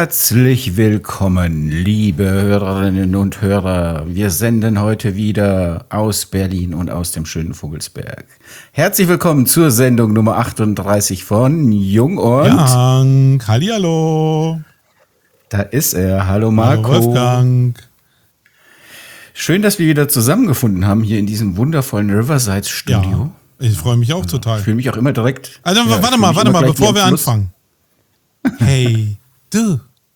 Herzlich willkommen, liebe Hörerinnen und Hörer. Wir senden heute wieder aus Berlin und aus dem schönen Vogelsberg. Herzlich willkommen zur Sendung Nummer 38 von Jung und Young. Hallihallo. Da ist er. Hallo Marco. Hallo Wolfgang. Schön, dass wir wieder zusammengefunden haben hier in diesem wundervollen Riverside-Studio. Ja, ich freue mich auch total. Ich fühle mich auch immer direkt. Also warte mal, bevor wir anfangen. Hey, du.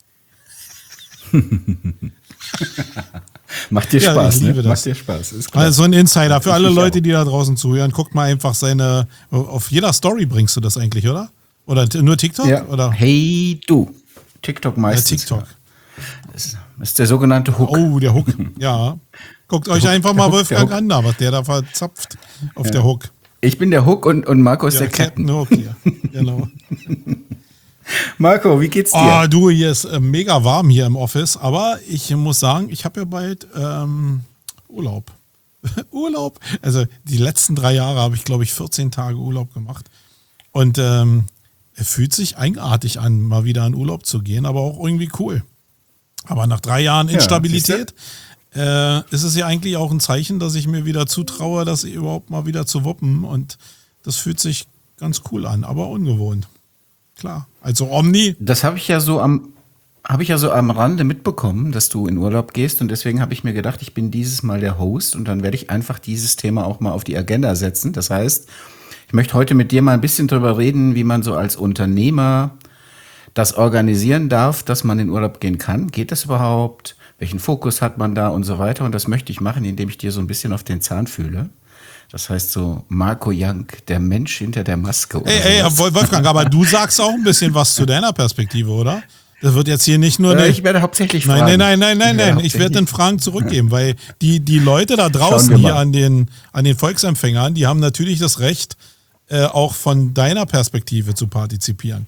Macht dir Spaß, ich liebe ne? das. Macht dir Spaß, ist klar. Also so ein Insider für alle Leute, die da draußen zuhören. Guckt mal einfach auf jeder Story bringst du das eigentlich, oder? Oder nur TikTok? Ja. Oder? Hey, du. TikTok meistens. Ja, TikTok. Das ist der sogenannte Hook. Oh, der Hook. Ja. Guckt euch einfach mal Wolfgang an, was der da verzapft auf der Hook. Ich bin der Hook und Marco ist der Captain. Hook hier. Genau. Marco, wie geht's dir? Ah, du, hier ist mega warm hier im Office, aber ich muss sagen, ich habe ja bald Urlaub. Urlaub. Also die letzten 3 Jahre habe ich, glaube ich, 14 Tage Urlaub gemacht. Und es fühlt sich eigenartig an, mal wieder in Urlaub zu gehen, aber auch irgendwie cool. Aber nach 3 Jahren Instabilität ist es ja eigentlich auch ein Zeichen, dass ich mir wieder zutraue, das überhaupt mal wieder zu wuppen. Und das fühlt sich ganz cool an, aber ungewohnt. Klar. Also Omni. Das habe ich ja so am Rande mitbekommen, dass du in Urlaub gehst. Und deswegen habe ich mir gedacht, ich bin dieses Mal der Host. Und dann werde ich einfach dieses Thema auch mal auf die Agenda setzen. Das heißt, ich möchte heute mit dir mal ein bisschen drüber reden, wie man so als Unternehmer das organisieren darf, dass man in Urlaub gehen kann. Geht das überhaupt? Welchen Fokus hat man da und so weiter? Und das möchte ich machen, indem ich dir so ein bisschen auf den Zahn fühle. Das heißt so Marco Young, der Mensch hinter der Maske. Ey, Wolfgang, aber du sagst auch ein bisschen was zu deiner Perspektive, oder? Das wird jetzt hier nicht nur... ich werde hauptsächlich fragen. Nein. Ich werde den Fragen zurückgeben, weil die Leute da draußen hier an den Volksempfängern, die haben natürlich das Recht, auch von deiner Perspektive zu partizipieren.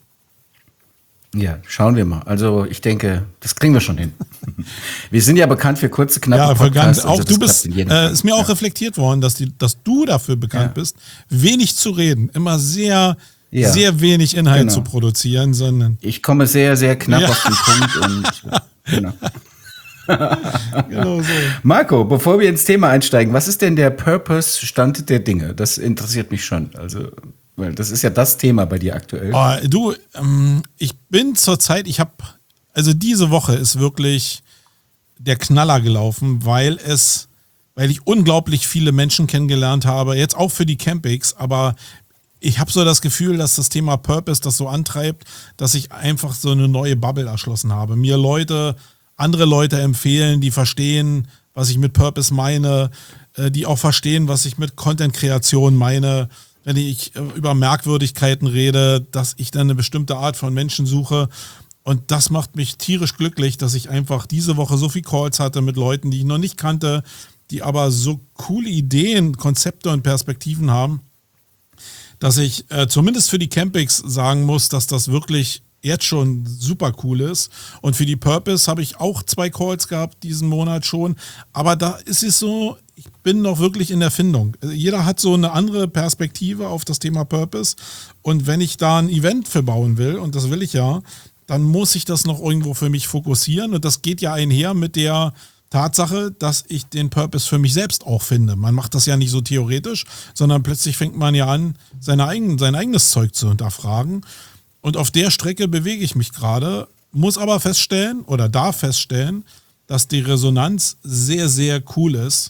Ja, schauen wir mal. Also ich denke, das kriegen wir schon hin. Wir sind ja bekannt für kurze, knappe Podcasts. Also du bist, ist mir auch reflektiert worden, dass du dafür bekannt bist, wenig zu reden, immer sehr wenig Inhalt zu produzieren, sondern... Ich komme sehr, sehr knapp auf den Punkt und genau. Genau so. Marco, bevor wir ins Thema einsteigen, was ist denn der Purpose-Stand der Dinge? Das interessiert mich schon. Also, weil das ist ja das Thema bei dir aktuell. Ich bin zurzeit, also diese Woche ist wirklich der Knaller gelaufen, weil ich unglaublich viele Menschen kennengelernt habe, jetzt auch für die Campings, aber ich habe so das Gefühl, dass das Thema Purpose das so antreibt, dass ich einfach so eine neue Bubble erschlossen habe. Mir andere Leute empfehlen, die verstehen, was ich mit Purpose meine, die auch verstehen, was ich mit Content-Kreation meine, wenn ich über Merkwürdigkeiten rede, dass ich dann eine bestimmte Art von Menschen suche. Und das macht mich tierisch glücklich, dass ich einfach diese Woche so viel Calls hatte mit Leuten, die ich noch nicht kannte, die aber so coole Ideen, Konzepte und Perspektiven haben, dass ich zumindest für die Campings sagen muss, dass das wirklich jetzt schon super cool ist. Und für die Purpose habe ich auch 2 Calls gehabt diesen Monat schon. Aber da ist es so, ich bin noch wirklich in der Findung. Jeder hat so eine andere Perspektive auf das Thema Purpose. Und wenn ich da ein Event für bauen will, und das will ich ja, dann muss ich das noch irgendwo für mich fokussieren. Und das geht ja einher mit der Tatsache, dass ich den Purpose für mich selbst auch finde. Man macht das ja nicht so theoretisch, sondern plötzlich fängt man ja an, sein eigenes Zeug zu hinterfragen. Und auf der Strecke bewege ich mich gerade, muss aber darf feststellen, dass die Resonanz sehr, sehr cool ist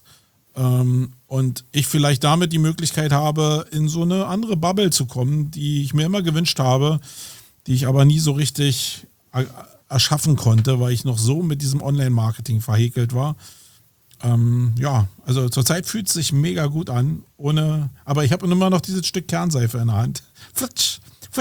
und ich vielleicht damit die Möglichkeit habe, in so eine andere Bubble zu kommen, die ich mir immer gewünscht habe, die ich aber nie so richtig erschaffen konnte, weil ich noch so mit diesem Online-Marketing verhäkelt war. Also zurzeit fühlt es sich mega gut an, aber ich habe immer noch dieses Stück Kernseife in der Hand. Futsch.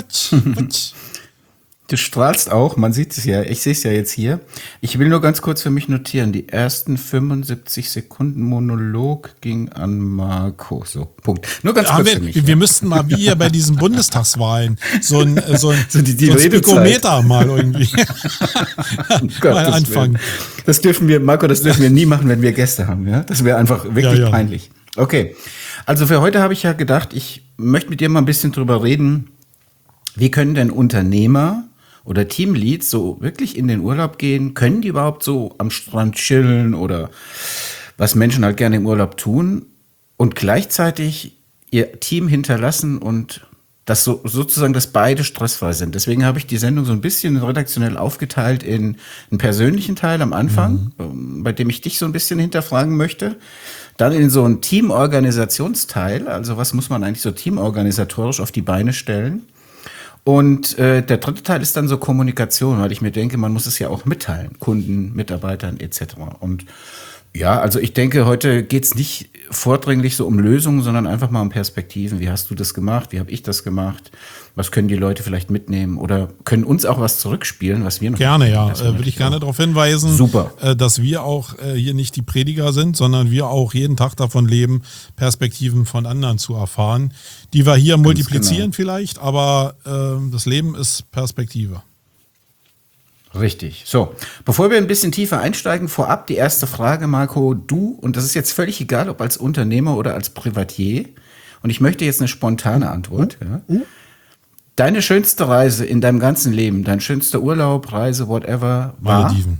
Du strahlst auch, man sieht es ja, ich sehe es ja jetzt hier. Ich will nur ganz kurz für mich notieren, die ersten 75 Sekunden Monolog ging an Marco. So, Punkt. Nur ganz kurz für mich. Wir müssten mal wie hier bei diesen Bundestagswahlen so ein die Speakometer mal irgendwie mal anfangen. Das dürfen wir, Marco, nie machen, wenn wir Gäste haben. Ja? Das wäre einfach wirklich peinlich. Okay, also für heute habe ich ja gedacht, ich möchte mit dir mal ein bisschen drüber reden, wie können denn Unternehmer oder Teamleads so wirklich in den Urlaub gehen? Können die überhaupt so am Strand chillen oder was Menschen halt gerne im Urlaub tun und gleichzeitig ihr Team hinterlassen und das so, sozusagen, dass beide stressfrei sind. Deswegen habe ich die Sendung so ein bisschen redaktionell aufgeteilt in einen persönlichen Teil am Anfang, bei dem ich dich so ein bisschen hinterfragen möchte. Dann in so einen Teamorganisationsteil, also was muss man eigentlich so teamorganisatorisch auf die Beine stellen. Und der dritte Teil ist dann so Kommunikation, weil ich mir denke, man muss es ja auch mitteilen, Kunden, Mitarbeitern etc. Und ja, also ich denke, heute geht's nicht vordringlich so um Lösungen, sondern einfach mal um Perspektiven. Wie hast du das gemacht? Wie habe ich das gemacht? Was können die Leute vielleicht mitnehmen? Oder können uns auch was zurückspielen, was wir noch Gerne, ja. Das Würde ich gerne darauf hinweisen, Super. Dass wir auch hier nicht die Prediger sind, sondern wir auch jeden Tag davon leben, Perspektiven von anderen zu erfahren, die wir hier multiplizieren vielleicht, aber das Leben ist Perspektive. Richtig. So, bevor wir ein bisschen tiefer einsteigen, vorab die erste Frage, Marco. Du, und das ist jetzt völlig egal, ob als Unternehmer oder als Privatier, und ich möchte jetzt eine spontane Antwort. Ja. Deine schönste Reise in deinem ganzen Leben, dein schönster Urlaub, Reise, whatever, war? Malediven.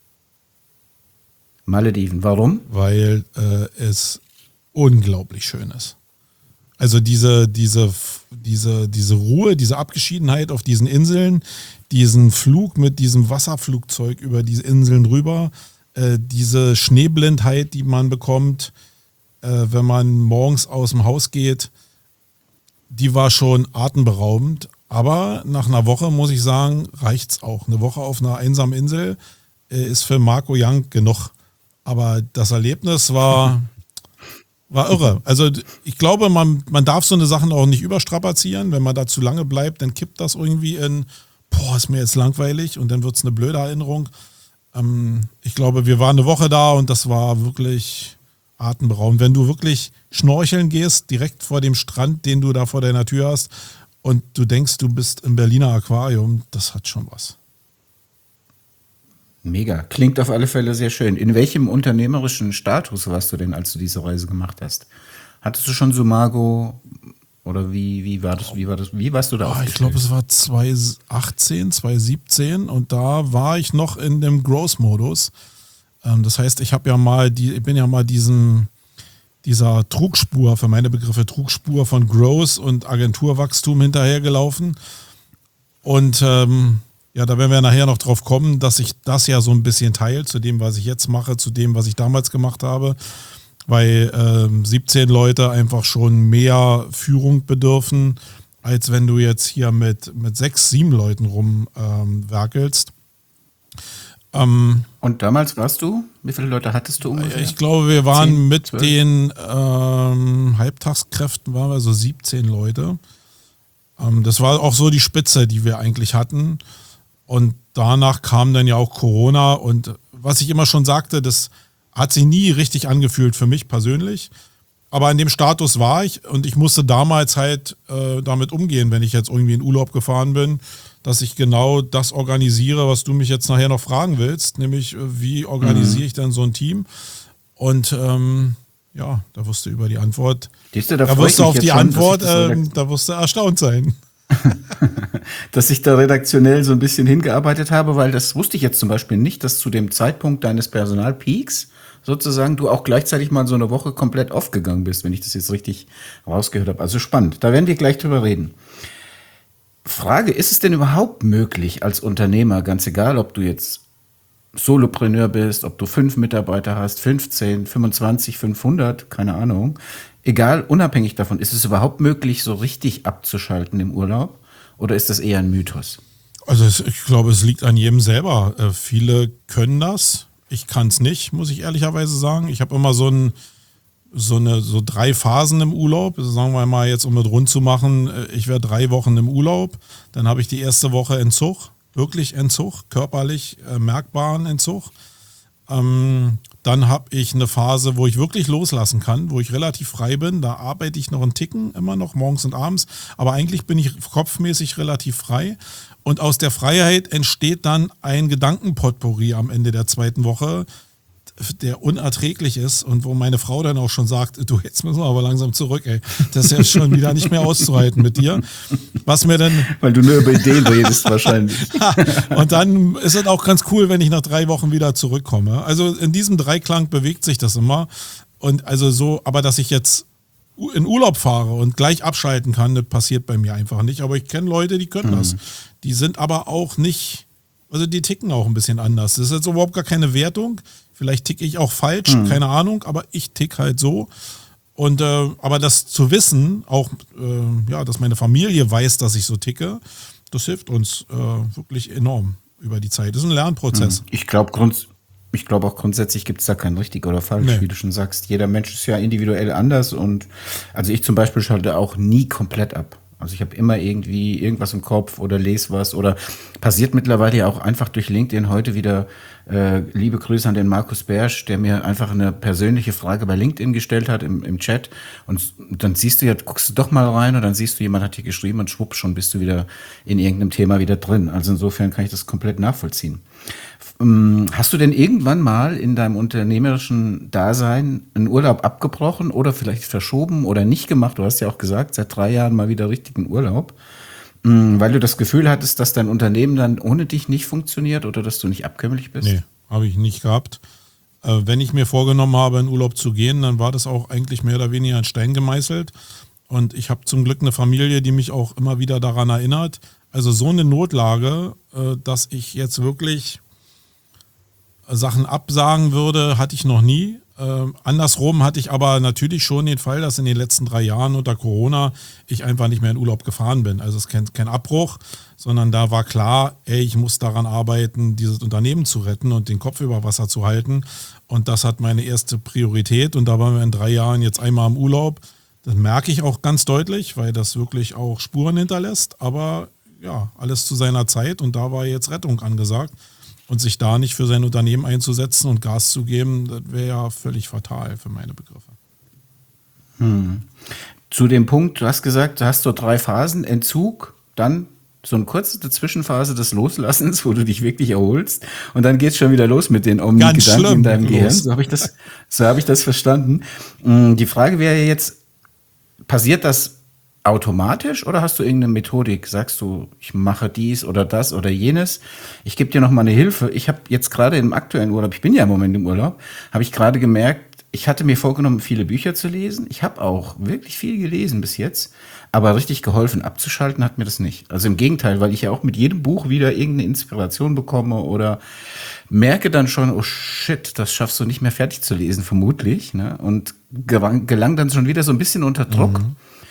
Malediven. Warum? Weil es unglaublich schön ist. Also diese Ruhe, diese Abgeschiedenheit auf diesen Inseln, diesen Flug mit diesem Wasserflugzeug über diese Inseln rüber, diese Schneeblindheit, die man bekommt, wenn man morgens aus dem Haus geht, die war schon atemberaubend. Aber nach einer Woche, muss ich sagen, reicht's auch. Eine Woche auf einer einsamen Insel ist für Marco Young genug. Aber das Erlebnis war irre. Also ich glaube, man darf so eine Sachen auch nicht überstrapazieren. Wenn man da zu lange bleibt, dann kippt das irgendwie in, ist mir jetzt langweilig und dann wird es eine blöde Erinnerung. Ich glaube, wir waren eine Woche da und das war wirklich atemberaubend. Wenn du wirklich schnorcheln gehst, direkt vor dem Strand, den du da vor deiner Tür hast und du denkst, du bist im Berliner Aquarium, das hat schon was. Mega. Klingt auf alle Fälle sehr schön. In welchem unternehmerischen Status warst du denn, als du diese Reise gemacht hast? Hattest du schon Sumago oder wie war das? Wie warst du da aufgestellt? Ich glaube, es war 2018, 2017 und da war ich noch in dem Growth-Modus. Das heißt, ich bin ja mal dieser Trugspur, für meine Begriffe Trugspur von Growth und Agenturwachstum hinterhergelaufen. Und da werden wir nachher noch drauf kommen, dass sich das ja so ein bisschen teilt zu dem, was ich jetzt mache, zu dem, was ich damals gemacht habe, weil 17 Leute einfach schon mehr Führung bedürfen, als wenn du jetzt hier mit 6, 7 Leuten rumwerkelst. Und damals warst du? Wie viele Leute hattest du ungefähr? Ich glaube, wir waren 10, mit 12? den Halbtagskräften waren wir so 17 Leute. Das war auch so die Spitze, die wir eigentlich hatten. Und danach kam dann ja auch Corona. Und was ich immer schon sagte, das hat sich nie richtig angefühlt für mich persönlich. Aber in dem Status war ich und ich musste damals halt damit umgehen, wenn ich jetzt irgendwie in Urlaub gefahren bin, dass ich genau das organisiere, was du mich jetzt nachher noch fragen willst, nämlich wie organisiere ich denn so ein Team? Und da wirst du über die Antwort, da wirst du auf die Antwort, da wirst du erstaunt sein. Dass ich da redaktionell so ein bisschen hingearbeitet habe, weil das wusste ich jetzt zum Beispiel nicht, dass zu dem Zeitpunkt deines Personalpeaks sozusagen du auch gleichzeitig mal so eine Woche komplett aufgegangen bist, wenn ich das jetzt richtig rausgehört habe. Also spannend, da werden wir gleich drüber reden. Frage, ist es denn überhaupt möglich als Unternehmer, ganz egal, ob du jetzt Solopreneur bist, ob du 5 Mitarbeiter hast, 15, 25, 500, keine Ahnung, egal, unabhängig davon, ist es überhaupt möglich, so richtig abzuschalten im Urlaub oder ist das eher ein Mythos? Also ich glaube, es liegt an jedem selber. Viele können das, ich kann es nicht, muss ich ehrlicherweise sagen. Ich habe immer so 3 Phasen im Urlaub, sagen wir mal jetzt, um es rund zu machen, ich wäre 3 Wochen im Urlaub, dann habe ich die erste Woche Entzug, wirklich Entzug, körperlich merkbaren Entzug. Dann habe ich eine Phase, wo ich wirklich loslassen kann, wo ich relativ frei bin, da arbeite ich noch einen Ticken, immer noch morgens und abends, aber eigentlich bin ich kopfmäßig relativ frei und aus der Freiheit entsteht dann ein Gedankenpotpourri am Ende der 2. Woche, der unerträglich ist und wo meine Frau dann auch schon sagt, du, jetzt müssen wir aber langsam zurück, ey. Das ist ja schon wieder nicht mehr auszuhalten mit dir. Was mir dann... Weil du nur über Ideen redest wahrscheinlich. Und dann ist es auch ganz cool, wenn ich nach 3 Wochen wieder zurückkomme. Also in diesem Dreiklang bewegt sich das immer. Und also so, aber dass ich jetzt in Urlaub fahre und gleich abschalten kann, das passiert bei mir einfach nicht. Aber ich kenne Leute, die können das. Die sind aber auch nicht, also die ticken auch ein bisschen anders. Das ist jetzt überhaupt gar keine Wertung. Vielleicht ticke ich auch falsch, keine Ahnung, aber ich tick halt so. Und aber das zu wissen, auch dass meine Familie weiß, dass ich so ticke, das hilft uns wirklich enorm über die Zeit. Das ist ein Lernprozess. Ich glaube auch grundsätzlich gibt es da kein richtig oder falsch, wie du schon sagst. Jeder Mensch ist ja individuell anders und also ich zum Beispiel schalte auch nie komplett ab. Also ich habe immer irgendwie irgendwas im Kopf oder lese was oder passiert mittlerweile ja auch einfach durch LinkedIn heute wieder. Liebe Grüße an den Markus Bersch, der mir einfach eine persönliche Frage bei LinkedIn gestellt hat im Chat und dann siehst du ja, guckst du doch mal rein und dann siehst du, jemand hat hier geschrieben und schwupp, schon bist du wieder in irgendeinem Thema wieder drin. Also insofern kann ich das komplett nachvollziehen. Hast du denn irgendwann mal in deinem unternehmerischen Dasein einen Urlaub abgebrochen oder vielleicht verschoben oder nicht gemacht? Du hast ja auch gesagt, seit 3 Jahren mal wieder richtigen Urlaub, weil du das Gefühl hattest, dass dein Unternehmen dann ohne dich nicht funktioniert oder dass du nicht abkömmlich bist? Nee, habe ich nicht gehabt. Wenn ich mir vorgenommen habe, in Urlaub zu gehen, dann war das auch eigentlich mehr oder weniger in Stein gemeißelt. Und ich habe zum Glück eine Familie, die mich auch immer wieder daran erinnert. Also so eine Notlage, dass ich jetzt wirklich Sachen absagen würde, hatte ich noch nie. Andersrum hatte ich aber natürlich schon den Fall, dass in den letzten 3 Jahren unter Corona ich einfach nicht mehr in Urlaub gefahren bin. Also es ist kein Abbruch, sondern da war klar, ich muss daran arbeiten, dieses Unternehmen zu retten und den Kopf über Wasser zu halten. Und das hat meine erste Priorität. Und da waren wir in 3 Jahren jetzt einmal im Urlaub. Das merke ich auch ganz deutlich, weil das wirklich auch Spuren hinterlässt. Aber ja, alles zu seiner Zeit und da war jetzt Rettung angesagt. Und sich da nicht für sein Unternehmen einzusetzen und Gas zu geben, das wäre ja völlig fatal für meine Begriffe. Zu dem Punkt, du hast gesagt, du hast so 3 Phasen, Entzug, dann so eine kurze Zwischenphase des Loslassens, wo du dich wirklich erholst und dann geht's schon wieder los mit den Omni-Gedanken in deinem Gehirn. So habe ich das verstanden. Die Frage wäre jetzt, passiert das automatisch oder hast du irgendeine Methodik? Sagst du, ich mache dies oder das oder jenes? Ich gebe dir noch mal eine Hilfe. Ich habe jetzt gerade im aktuellen Urlaub, ich bin ja im Moment im Urlaub, habe ich gerade gemerkt, ich hatte mir vorgenommen, viele Bücher zu lesen. Ich habe auch wirklich viel gelesen bis jetzt, aber richtig geholfen abzuschalten hat mir das nicht. Also im Gegenteil, weil ich ja auch mit jedem Buch wieder irgendeine Inspiration bekomme oder merke dann schon, oh shit, das schaffst du nicht mehr fertig zu lesen, vermutlich. Ne? Und gelang dann schon wieder so ein bisschen unter Druck.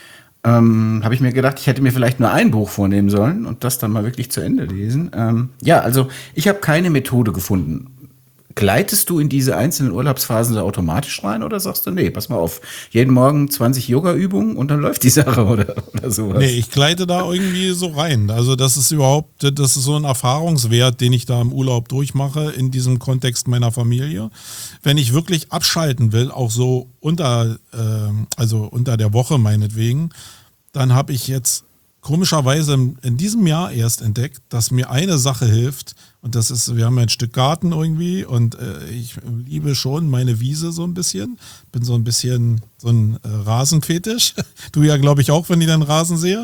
Habe ich mir gedacht, ich hätte mir vielleicht nur ein Buch vornehmen sollen und das dann mal wirklich zu Ende lesen. Also ich habe keine Methode gefunden. Gleitest du in diese einzelnen Urlaubsphasen so automatisch rein oder sagst du, nee, pass mal auf, jeden Morgen 20 Yoga-Übungen und dann läuft die Sache oder sowas? Nee, ich gleite da irgendwie so rein. Also das ist so ein Erfahrungswert, den ich da im Urlaub durchmache in diesem Kontext meiner Familie. Wenn ich wirklich abschalten will, auch so unter der Woche meinetwegen, dann habe ich jetzt komischerweise in diesem Jahr erst entdeckt, dass mir eine Sache hilft und das ist, wir haben ja ein Stück Garten irgendwie und ich liebe schon meine Wiese so ein bisschen, bin so ein bisschen so ein Rasenfetisch, du ja glaube ich auch, wenn ich deinen Rasen sehe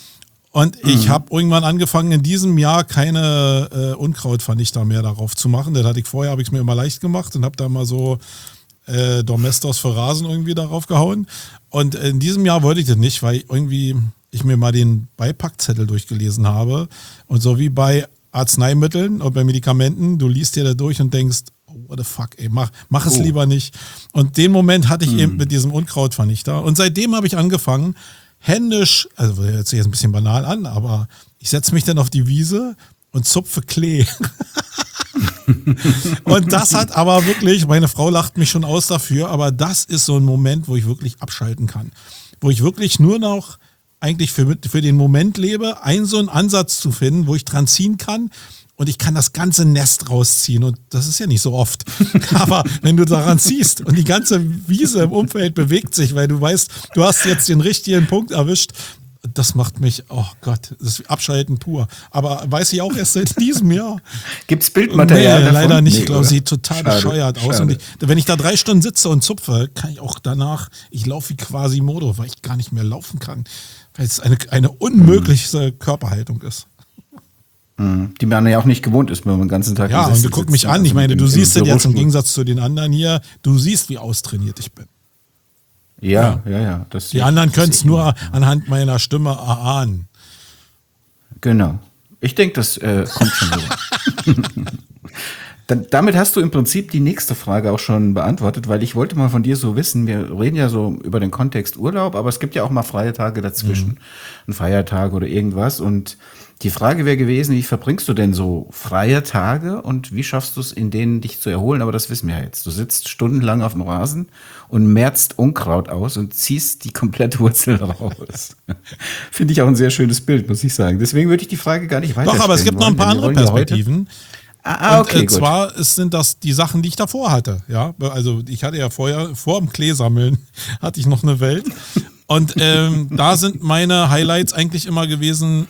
und ich habe irgendwann angefangen in diesem Jahr keine Unkrautvernichter mehr darauf zu machen, das hatte ich vorher, habe ich es mir immer leicht gemacht und habe da mal so Domestos für Rasen irgendwie darauf gehauen und in diesem Jahr wollte ich das nicht, weil irgendwie ich mir mal den Beipackzettel durchgelesen habe und so wie bei Arzneimitteln und bei Medikamenten, du liest dir da durch und denkst, oh, what the fuck, ey, mach es lieber nicht. Und den Moment hatte ich eben mit diesem Unkrautvernichter und seitdem habe ich angefangen, händisch, also hört sich jetzt ein bisschen banal an, aber ich setze mich dann auf die Wiese und zupfe Klee. Und das hat aber wirklich, meine Frau lacht mich schon aus dafür, aber das ist so ein Moment, wo ich wirklich abschalten kann. Wo ich wirklich nur noch eigentlich für den Moment lebe, so einen Ansatz zu finden, wo ich dran ziehen kann und ich kann das ganze Nest rausziehen und das ist ja nicht so oft. Aber wenn du daran ziehst und die ganze Wiese im Umfeld bewegt sich, weil du weißt, du hast jetzt den richtigen Punkt erwischt, das macht mich, oh Gott, das ist Abschalten pur. Aber weiß ich auch erst seit diesem Jahr. Gibt's Bildmaterial davon? Leider nicht. Nee, ich glaube, oder? sieht total bescheuert aus. Und wenn ich da 3 Stunden sitze und zupfe, kann ich auch danach, ich laufe wie Quasimodo, weil ich gar nicht mehr laufen kann. Weil es eine unmögliche Körperhaltung ist. Die man ja auch nicht gewohnt ist, wenn man den ganzen Tag Ja, und du guckst mich an. Ich meine, du siehst es jetzt im Gegensatz zu den anderen hier. Du siehst, wie austrainiert ich bin. Ja. Die anderen können es nur anhand meiner Stimme erahnen. Genau. Ich denke, das kommt schon so. Damit hast du im Prinzip die nächste Frage auch schon beantwortet, weil ich wollte mal von dir so wissen, wir reden ja so über den Kontext Urlaub, aber es gibt ja auch mal freie Tage dazwischen, ein Feiertag oder irgendwas, und die Frage wäre gewesen, wie verbringst du denn so freie Tage und wie schaffst du es, in denen dich zu erholen? Aber das wissen wir ja jetzt. Du sitzt stundenlang auf dem Rasen und merzt Unkraut aus und ziehst die komplette Wurzel raus. Finde ich auch ein sehr schönes Bild, muss ich sagen. Deswegen würde ich die Frage gar nicht weiterstellen. Doch, aber es gibt noch ein paar andere Perspektiven. Okay, und zwar sind das die Sachen, die ich davor hatte. Ja, also ich hatte ja vorher, vor dem Kleesammeln, hatte ich noch eine Welt. Und da sind meine Highlights eigentlich immer gewesen,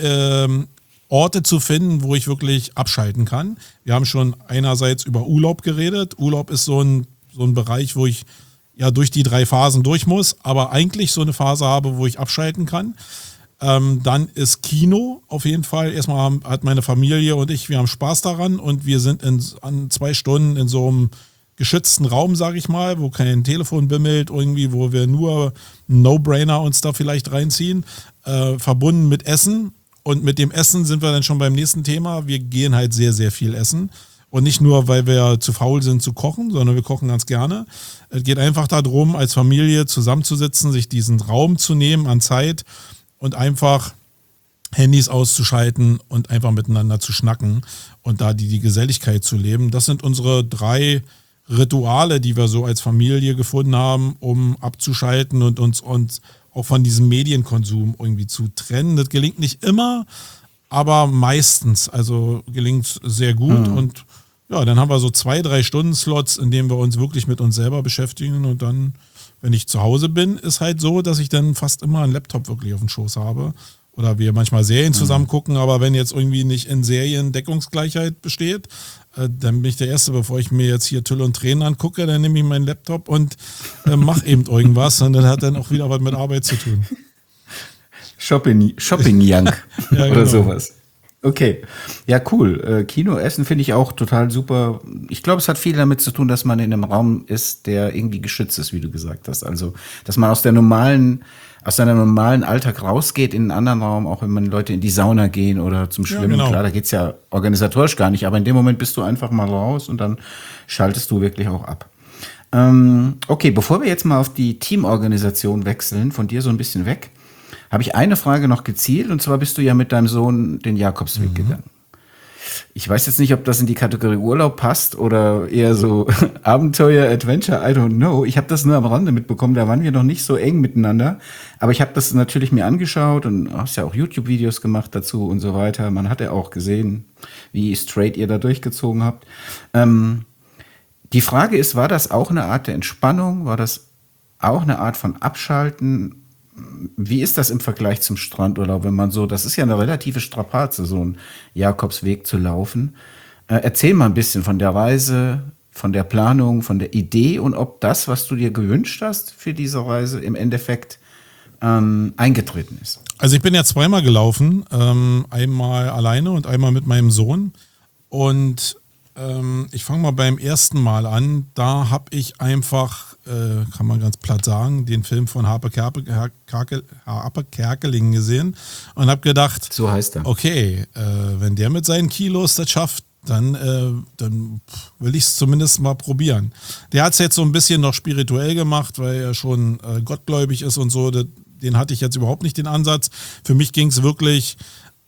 Orte zu finden, wo ich wirklich abschalten kann. Wir haben schon einerseits über Urlaub geredet. Urlaub ist so ein Bereich, wo ich ja durch die 3 Phasen durch muss, aber eigentlich so eine Phase habe, wo ich abschalten kann. Dann ist Kino auf jeden Fall. Erstmal hat meine Familie und ich, wir haben Spaß daran und wir sind an 2 Stunden in so einem geschützten Raum, sage ich mal, wo kein Telefon bimmelt, irgendwie, wo wir nur No-Brainer uns da vielleicht reinziehen, verbunden mit Essen. Und mit dem Essen sind wir dann schon beim nächsten Thema. Wir gehen halt sehr, sehr viel essen. Und nicht nur, weil wir zu faul sind zu kochen, sondern wir kochen ganz gerne. Es geht einfach darum, als Familie zusammenzusitzen, sich diesen Raum zu nehmen an Zeit und einfach Handys auszuschalten und einfach miteinander zu schnacken und da die Geselligkeit zu leben. Das sind unsere 3 Rituale, die wir so als Familie gefunden haben, um abzuschalten und uns auch von diesem Medienkonsum irgendwie zu trennen. Das gelingt nicht immer, aber meistens. Also gelingt es sehr gut. Und ja, dann haben wir so 2-3 Stunden-Slots, in denen wir uns wirklich mit uns selber beschäftigen. Und dann, wenn ich zu Hause bin, ist halt so, dass ich dann fast immer einen Laptop wirklich auf dem Schoß habe. Oder wir manchmal Serien zusammen gucken, aber wenn jetzt irgendwie nicht in Serien Deckungsgleichheit besteht, dann bin ich der Erste, bevor ich mir jetzt hier Tüll und Tränen angucke, dann nehme ich meinen Laptop und mache eben irgendwas und dann hat dann auch wieder was mit Arbeit zu tun. Shopping Young Ja, oder genau. sowas. Okay, ja cool. Kino, Essen finde ich auch total super. Ich glaube, es hat viel damit zu tun, dass man in einem Raum ist, der irgendwie geschützt ist, wie du gesagt hast. Also, dass man aus seinem normalen Alltag rausgeht in einen anderen Raum, auch wenn man Leute in die Sauna gehen oder zum Schwimmen. genau. Klar, da geht's ja organisatorisch gar nicht, aber in dem Moment bist du einfach mal raus und dann schaltest du wirklich auch ab. Okay, bevor wir jetzt mal auf die Teamorganisation wechseln, von dir so ein bisschen weg, habe ich eine Frage noch gezielt, und zwar bist du ja mit deinem Sohn den Jakobsweg gegangen. Ich weiß jetzt nicht, ob das in die Kategorie Urlaub passt oder eher so Abenteuer, Adventure, I don't know. Ich habe das nur am Rande mitbekommen, da waren wir noch nicht so eng miteinander. Aber ich habe das natürlich mir angeschaut und hast ja auch YouTube-Videos gemacht dazu und so weiter. Man hat ja auch gesehen, wie straight ihr da durchgezogen habt. Die Frage ist, war das auch eine Art der Entspannung? War das auch eine Art von Abschalten? Wie ist das im Vergleich zum Strandurlaub, wenn man so, das ist ja eine relative Strapaze, so einen Jakobsweg zu laufen. Erzähl mal ein bisschen von der Reise, von der Planung, von der Idee und ob das, was du dir gewünscht hast für diese Reise, im Endeffekt eingetreten ist. Also ich bin ja 2-mal gelaufen, einmal alleine und einmal mit meinem Sohn. Und ich fange mal beim ersten Mal an. Da habe ich einfach, kann man ganz platt sagen, den Film von Harpe Kerkeling gesehen und habe gedacht, so heißt er. Okay, wenn der mit seinen Kilos das schafft, dann will ich es zumindest mal probieren. Der hat es jetzt so ein bisschen noch spirituell gemacht, weil er schon gottgläubig ist und so. Den hatte ich jetzt überhaupt nicht den Ansatz. Für mich ging es wirklich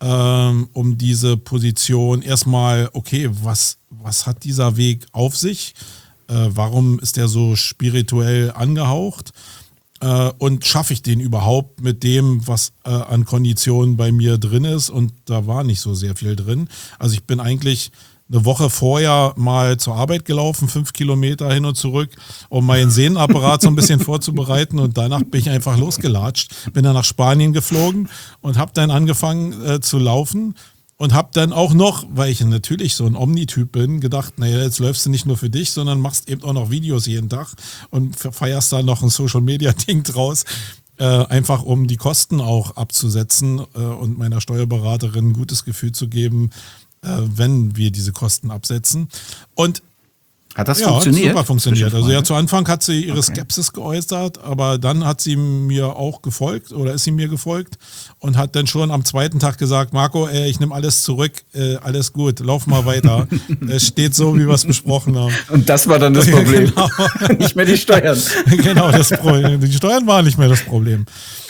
um diese Position. Erstmal, okay, was hat dieser Weg auf sich? Warum ist der so spirituell angehaucht? Und schaffe ich den überhaupt mit dem, was an Konditionen bei mir drin ist? Und da war nicht so sehr viel drin. Also ich bin eigentlich eine Woche vorher mal zur Arbeit gelaufen, 5 Kilometer hin und zurück, um meinen Sehnenapparat so ein bisschen vorzubereiten. Und danach bin ich einfach losgelatscht. Bin dann nach Spanien geflogen und habe dann angefangen zu laufen. Und habe dann auch noch, weil ich natürlich so ein Omni-Typ bin, gedacht, naja, jetzt läufst du nicht nur für dich, sondern machst eben auch noch Videos jeden Tag und feierst da noch ein Social-Media-Ding draus, einfach um die Kosten auch abzusetzen und meiner Steuerberaterin ein gutes Gefühl zu geben, wenn wir diese Kosten absetzen. Und hat das funktioniert? Hat super funktioniert. Also ja, zu Anfang hat sie ihre Skepsis geäußert, aber dann hat sie mir auch gefolgt oder ist sie mir gefolgt und hat dann schon am zweiten Tag gesagt, Marco, ich nehme alles zurück, alles gut, lauf mal weiter. Es steht so, wie wir es besprochen haben. Und das war dann das Problem. Genau. Nicht mehr die Steuern. Genau, das Problem. Die Steuern waren nicht mehr das Problem.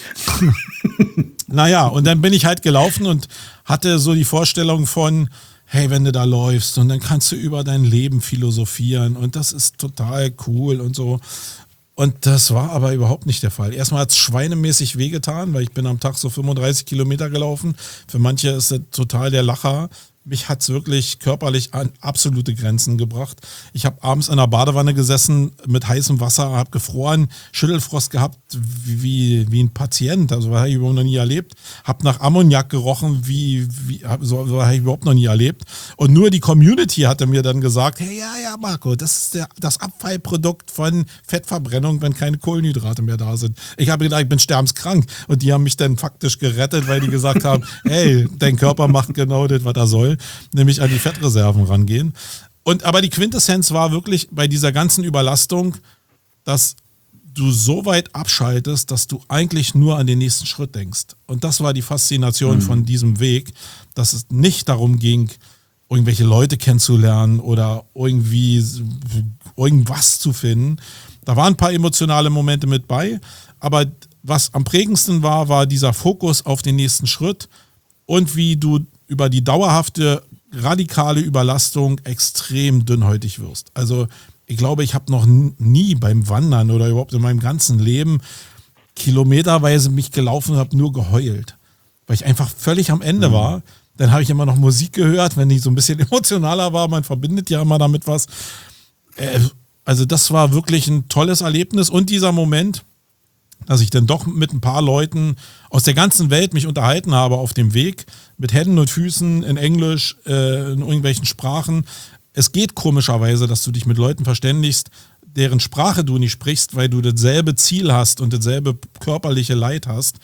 Naja, und dann bin ich halt gelaufen und hatte so die Vorstellung von, hey, wenn du da läufst und dann kannst du über dein Leben philosophieren und das ist total cool und so. Und das war aber überhaupt nicht der Fall. Erstmal hat es schweinemäßig wehgetan, weil ich bin am Tag so 35 Kilometer gelaufen. Für manche ist das total der Lacher. Mich hat es wirklich körperlich an absolute Grenzen gebracht. Ich habe abends in der Badewanne gesessen mit heißem Wasser, habe gefroren, Schüttelfrost gehabt wie ein Patient. Also was habe ich überhaupt noch nie erlebt. Habe nach Ammoniak gerochen, so habe ich überhaupt noch nie erlebt. Und nur die Community hatte mir dann gesagt, hey, ja, Marco, das ist das Abfallprodukt von Fettverbrennung, wenn keine Kohlenhydrate mehr da sind. Ich habe gedacht, ich bin sterbenskrank. Und die haben mich dann faktisch gerettet, weil die gesagt haben, hey, dein Körper macht genau das, was er soll. Nämlich an die Fettreserven rangehen. Aber die Quintessenz war wirklich bei dieser ganzen Überlastung, dass du so weit abschaltest, dass du eigentlich nur an den nächsten Schritt denkst. Und das war die Faszination von diesem Weg, dass es nicht darum ging, irgendwelche Leute kennenzulernen oder irgendwie irgendwas zu finden. Da waren ein paar emotionale Momente mit bei, aber was am prägendsten war dieser Fokus auf den nächsten Schritt und wie du über die dauerhafte, radikale Überlastung extrem dünnhäutig wirst. Also ich glaube, ich habe noch nie beim Wandern oder überhaupt in meinem ganzen Leben kilometerweise mich gelaufen und habe nur geheult, weil ich einfach völlig am Ende war. Dann habe ich immer noch Musik gehört, wenn die so ein bisschen emotionaler war. Man verbindet ja immer damit was. Also das war wirklich ein tolles Erlebnis und dieser Moment, dass ich dann doch mit ein paar Leuten aus der ganzen Welt mich unterhalten habe auf dem Weg, mit Händen und Füßen in Englisch, in irgendwelchen Sprachen. Es geht komischerweise, dass du dich mit Leuten verständigst, deren Sprache du nicht sprichst, weil du dasselbe Ziel hast und dasselbe körperliche Leid hast.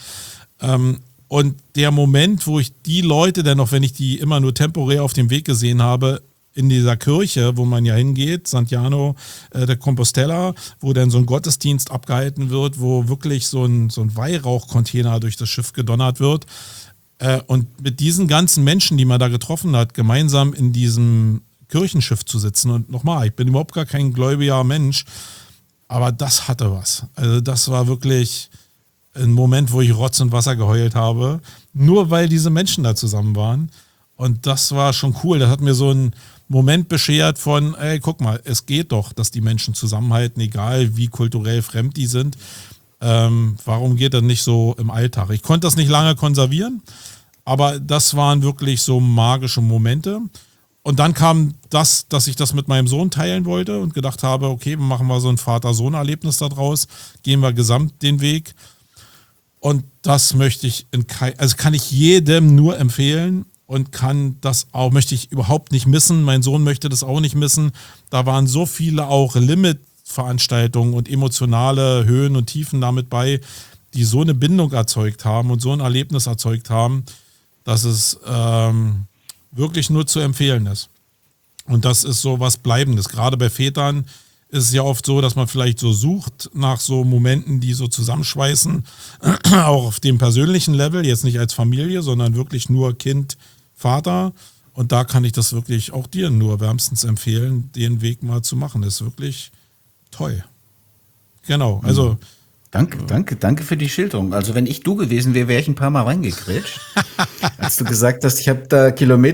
Und der Moment, wo ich die Leute dann noch, wenn ich die immer nur temporär auf dem Weg gesehen habe, in dieser Kirche, wo man ja hingeht, Santiago de Compostela, wo dann so ein Gottesdienst abgehalten wird, wo wirklich so ein Weihrauchcontainer durch das Schiff gedonnert wird. Und mit diesen ganzen Menschen, die man da getroffen hat, gemeinsam in diesem Kirchenschiff zu sitzen. Und nochmal, ich bin überhaupt gar kein gläubiger Mensch, aber das hatte was. Also das war wirklich ein Moment, wo ich Rotz und Wasser geheult habe, nur weil diese Menschen da zusammen waren. Und das war schon cool. Das hat mir so einen Moment beschert von, ey, guck mal, es geht doch, dass die Menschen zusammenhalten, egal wie kulturell fremd die sind. Warum geht das nicht so im Alltag? Ich konnte das nicht lange konservieren, aber das waren wirklich so magische Momente. Und dann kam das, dass ich das mit meinem Sohn teilen wollte und gedacht habe, okay, machen wir so ein Vater-Sohn-Erlebnis da draus, gehen wir gesamt den Weg. Und das möchte ich kann ich jedem nur empfehlen und möchte ich überhaupt nicht missen. Mein Sohn möchte das auch nicht missen. Da waren so viele auch Limit-Veranstaltungen und emotionale Höhen und Tiefen damit bei, die so eine Bindung erzeugt haben und so ein Erlebnis erzeugt haben, dass es wirklich nur zu empfehlen ist. Und das ist so was Bleibendes. Gerade bei Vätern ist es ja oft so, dass man vielleicht so sucht nach so Momenten, die so zusammenschweißen, auch auf dem persönlichen Level, jetzt nicht als Familie, sondern wirklich nur Kind, Vater. Und da kann ich das wirklich auch dir nur wärmstens empfehlen, den Weg mal zu machen. Das ist wirklich toll. Genau, also Danke für die Schilderung. Also wenn ich du gewesen wäre, wäre ich ein paar Mal reingekrätscht. Als du gesagt hast, ich habe da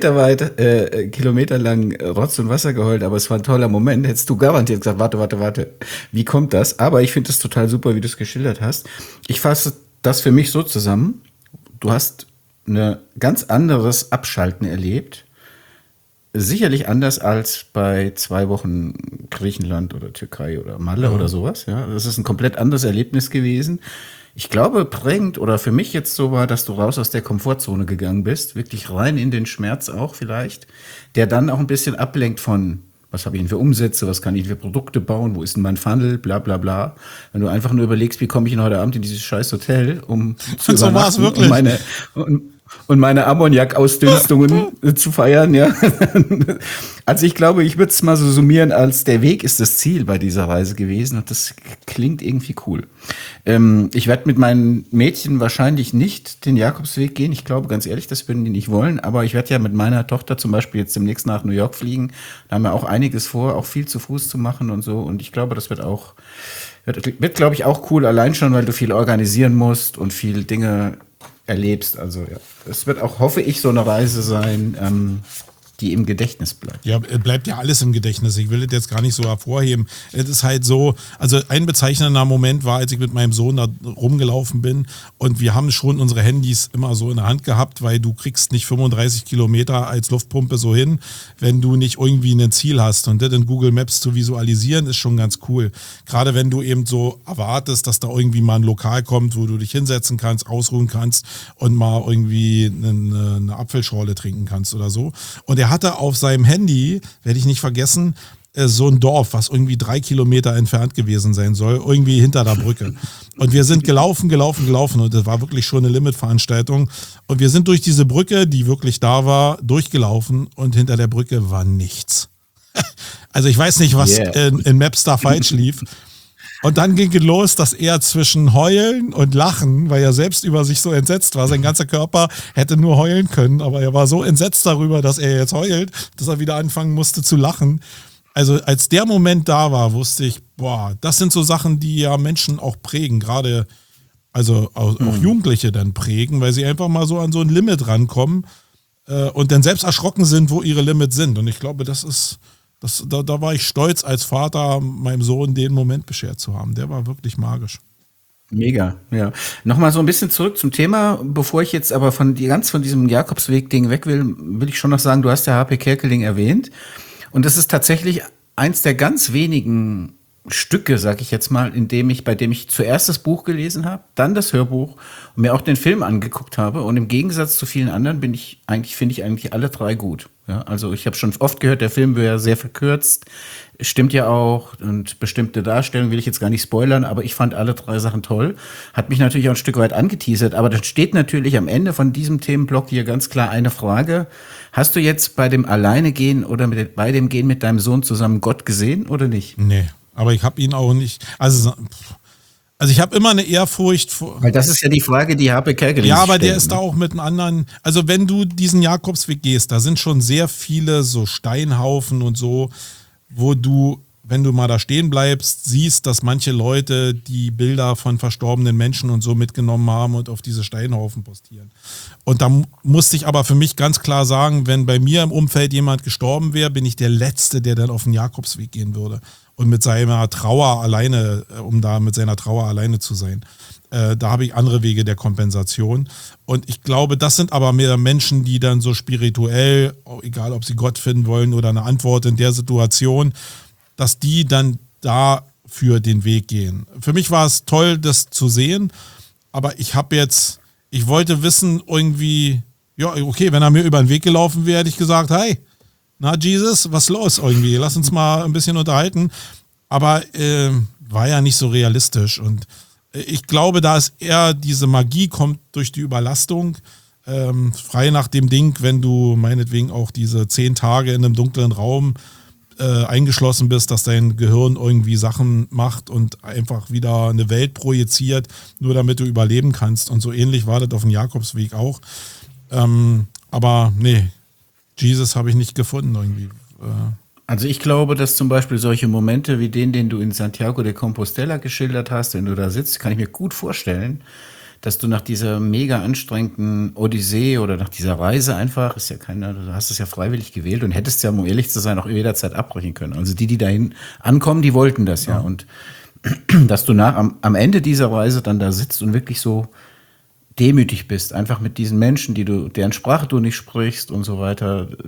kilometerlang Rotz und Wasser geheult, aber es war ein toller Moment, hättest du garantiert gesagt, warte, wie kommt das? Aber ich finde es total super, wie du es geschildert hast. Ich fasse das für mich so zusammen. Du hast ein ganz anderes Abschalten erlebt, sicherlich anders als bei 2 Wochen Griechenland oder Türkei oder Malle oder sowas. Ja, das ist ein komplett anderes Erlebnis gewesen. Ich glaube, prägend oder für mich jetzt so war, dass du raus aus der Komfortzone gegangen bist, wirklich rein in den Schmerz auch vielleicht, der dann auch ein bisschen ablenkt von, was habe ich denn für Umsätze, was kann ich für Produkte bauen, wo ist denn mein Funnel, bla bla bla. Wenn du einfach nur überlegst, wie komme ich denn heute Abend in dieses scheiß Hotel, um zu Und so war es übernachten wirklich. und meine Ammoniak-Ausdünstungen zu feiern, ja. Also ich glaube, ich würde es mal so summieren, als der Weg ist das Ziel bei dieser Reise gewesen und das klingt irgendwie cool. Ich werde mit meinen Mädchen wahrscheinlich nicht den Jakobsweg gehen. Ich glaube, ganz ehrlich, das würden die nicht wollen. Aber ich werde ja mit meiner Tochter zum Beispiel jetzt demnächst nach New York fliegen. Da haben wir auch einiges vor, auch viel zu Fuß zu machen und so. Und ich glaube, das wird, glaube ich, auch cool, allein schon, weil du viel organisieren musst und viel Dinge erlebst. Also ja, es wird auch, hoffe ich, so eine Reise sein, die im Gedächtnis bleibt. Ja, bleibt ja alles im Gedächtnis. Ich will das jetzt gar nicht so hervorheben. Es ist halt so, also ein bezeichnender Moment war, als ich mit meinem Sohn da rumgelaufen bin und wir haben schon unsere Handys immer so in der Hand gehabt, weil du kriegst nicht 35 Kilometer als Luftpumpe so hin, wenn du nicht irgendwie ein Ziel hast. Und das in Google Maps zu visualisieren, ist schon ganz cool. Gerade wenn du eben so erwartest, dass da irgendwie mal ein Lokal kommt, wo du dich hinsetzen kannst, ausruhen kannst und mal irgendwie eine Apfelschorle trinken kannst oder so. Und er hatte auf seinem Handy, werde ich nicht vergessen, so ein Dorf, was irgendwie 3 Kilometer entfernt gewesen sein soll, irgendwie hinter der Brücke. Und wir sind gelaufen und das war wirklich schon eine Limit-Veranstaltung. Und wir sind durch diese Brücke, die wirklich da war, durchgelaufen und hinter der Brücke war nichts. Also ich weiß nicht, was in Maps da falsch lief. Und dann ging es los, dass er zwischen Heulen und Lachen, weil er selbst über sich so entsetzt war, sein ganzer Körper hätte nur heulen können, aber er war so entsetzt darüber, dass er jetzt heult, dass er wieder anfangen musste zu lachen. Also als der Moment da war, wusste ich, boah, das sind so Sachen, die ja Menschen auch prägen, gerade also auch Jugendliche dann prägen, weil sie einfach mal so an so ein Limit rankommen und dann selbst erschrocken sind, wo ihre Limits sind. Und ich glaube, da war ich stolz als Vater, meinem Sohn den Moment beschert zu haben. Der war wirklich magisch. Mega, ja. Nochmal so ein bisschen zurück zum Thema, bevor ich jetzt aber von diesem Jakobsweg-Ding weg will ich schon noch sagen, du hast ja H.P. Kerkeling erwähnt. Und das ist tatsächlich eins der ganz wenigen Stücke, sag ich jetzt mal, bei dem ich zuerst das Buch gelesen habe, dann das Hörbuch und mir auch den Film angeguckt habe. Und im Gegensatz zu vielen anderen finde ich eigentlich alle 3 gut. Ja, also ich habe schon oft gehört, der Film wäre sehr verkürzt, stimmt ja auch, und bestimmte Darstellungen will ich jetzt gar nicht spoilern, aber ich fand alle 3 Sachen toll. Hat mich natürlich auch ein Stück weit angeteasert, aber dann steht natürlich am Ende von diesem Themenblock hier ganz klar eine Frage. Hast du jetzt bei dem Alleine gehen oder bei dem Gehen mit deinem Sohn zusammen Gott gesehen oder nicht? Nee, aber ich habe ihn auch nicht, also ich habe immer eine Ehrfurcht vor. Weil das ist ja die Frage, die H.P. Kerkeling Ja, aber stellt, der ist da auch mit einem anderen, also wenn du diesen Jakobsweg gehst, da sind schon sehr viele so Steinhaufen und so, wo du, wenn du mal da stehen bleibst, siehst, dass manche Leute die Bilder von verstorbenen Menschen und so mitgenommen haben und auf diese Steinhaufen postieren. Und da musste ich aber für mich ganz klar sagen, wenn bei mir im Umfeld jemand gestorben wäre, bin ich der Letzte, der dann auf den Jakobsweg gehen würde. Und mit seiner Trauer alleine, mit seiner Trauer alleine zu sein. Da habe ich andere Wege der Kompensation. Und ich glaube, das sind aber mehr Menschen, die dann so spirituell, egal ob sie Gott finden wollen oder eine Antwort in der Situation, dass die dann dafür den Weg gehen. Für mich war es toll, das zu sehen, aber ich wollte wissen irgendwie, ja, okay, wenn er mir über den Weg gelaufen wäre, hätte ich gesagt, hey, na Jesus, was los irgendwie? Lass uns mal ein bisschen unterhalten. Aber war ja nicht so realistisch. Und ich glaube, da ist eher diese Magie kommt durch die Überlastung. Frei nach dem Ding, wenn du meinetwegen auch diese 10 Tage in einem dunklen Raum eingeschlossen bist, dass dein Gehirn irgendwie Sachen macht und einfach wieder eine Welt projiziert, nur damit du überleben kannst. Und so ähnlich war das auf dem Jakobsweg auch. Aber nee, Jesus habe ich nicht gefunden irgendwie. Also ich glaube, dass zum Beispiel solche Momente wie den du in Santiago de Compostela geschildert hast, wenn du da sitzt, kann ich mir gut vorstellen, dass du nach dieser mega anstrengenden Odyssee oder nach dieser Reise einfach, du hast es ja freiwillig gewählt und hättest ja, um ehrlich zu sein, auch jederzeit abbrechen können. Also die dahin ankommen, die wollten das ja. Und dass du am Ende dieser Reise dann da sitzt und wirklich so demütig bist, einfach mit diesen Menschen, deren Sprache du nicht sprichst und so weiter,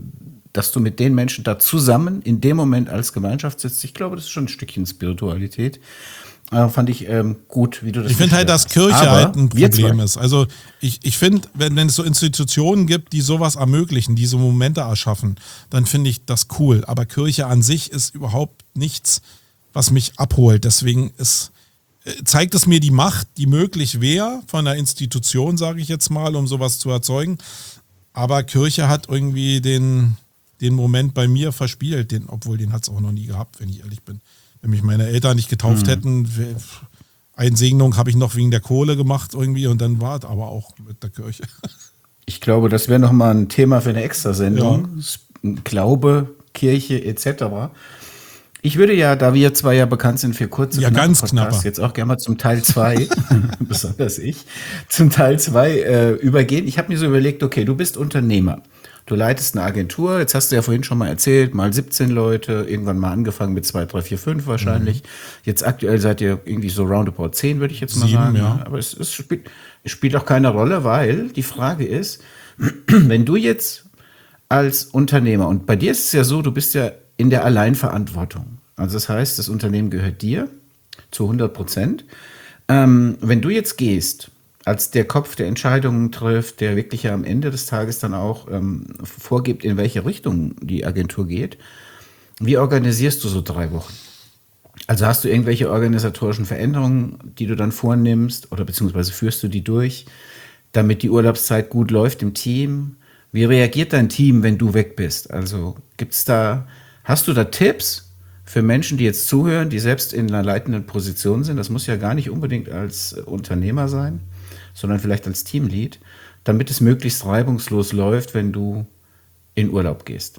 dass du mit den Menschen da zusammen in dem Moment als Gemeinschaft sitzt. Ich glaube, das ist schon ein Stückchen Spiritualität. Fand ich gut, wie du das Ich finde halt, dass geschildert hast. Kirche Aber halt ein wir Problem zwei- ist. Also ich finde, wenn es so Institutionen gibt, die sowas ermöglichen, diese Momente erschaffen, dann finde ich das cool. Aber Kirche an sich ist überhaupt nichts, was mich abholt. Deswegen zeigt es mir die Macht, die möglich wäre von einer Institution, sage ich jetzt mal, um sowas zu erzeugen. Aber Kirche hat irgendwie den Moment bei mir verspielt, obwohl den hat es auch noch nie gehabt, wenn ich ehrlich bin. Wenn mich meine Eltern nicht getauft hätten, Einsegnung habe ich noch wegen der Kohle gemacht irgendwie und dann war es aber auch mit der Kirche. Ich glaube, das wäre nochmal ein Thema für eine Extrasendung. Glaube, Kirche etc. Ich würde ja, da wir zwei ja bekannt sind für kurze Ja, knappe ganz Podcasts, knapper. jetzt auch gerne mal zum Teil 2, besonders ich, zum Teil 2 übergehen. Ich habe mir so überlegt, okay, du bist Unternehmer. Du leitest eine Agentur, jetzt hast du ja vorhin schon mal erzählt, mal 17 Leute, irgendwann mal angefangen mit 2, 3, 4, 5 wahrscheinlich. Jetzt aktuell seid ihr irgendwie so roundabout 10, würde ich jetzt mal 7, sagen. ja. Aber es spielt auch keine Rolle, weil die Frage ist, wenn du jetzt als Unternehmer, und bei dir ist es ja so, du bist ja in der Alleinverantwortung. Also das heißt, das Unternehmen gehört dir zu 100%. Wenn du jetzt gehst, als der Kopf, der Entscheidungen trifft, der wirklich ja am Ende des Tages dann auch vorgibt, in welche Richtung die Agentur geht, wie organisierst du so 3 Wochen? Also hast du irgendwelche organisatorischen Veränderungen, die du dann vornimmst oder beziehungsweise führst du die durch, damit die Urlaubszeit gut läuft im Team? Wie reagiert dein Team, wenn du weg bist? Also hast du da Tipps für Menschen, die jetzt zuhören, die selbst in einer leitenden Position sind? Das muss ja gar nicht unbedingt als Unternehmer sein, sondern vielleicht als Teamlead, damit es möglichst reibungslos läuft, wenn du in Urlaub gehst.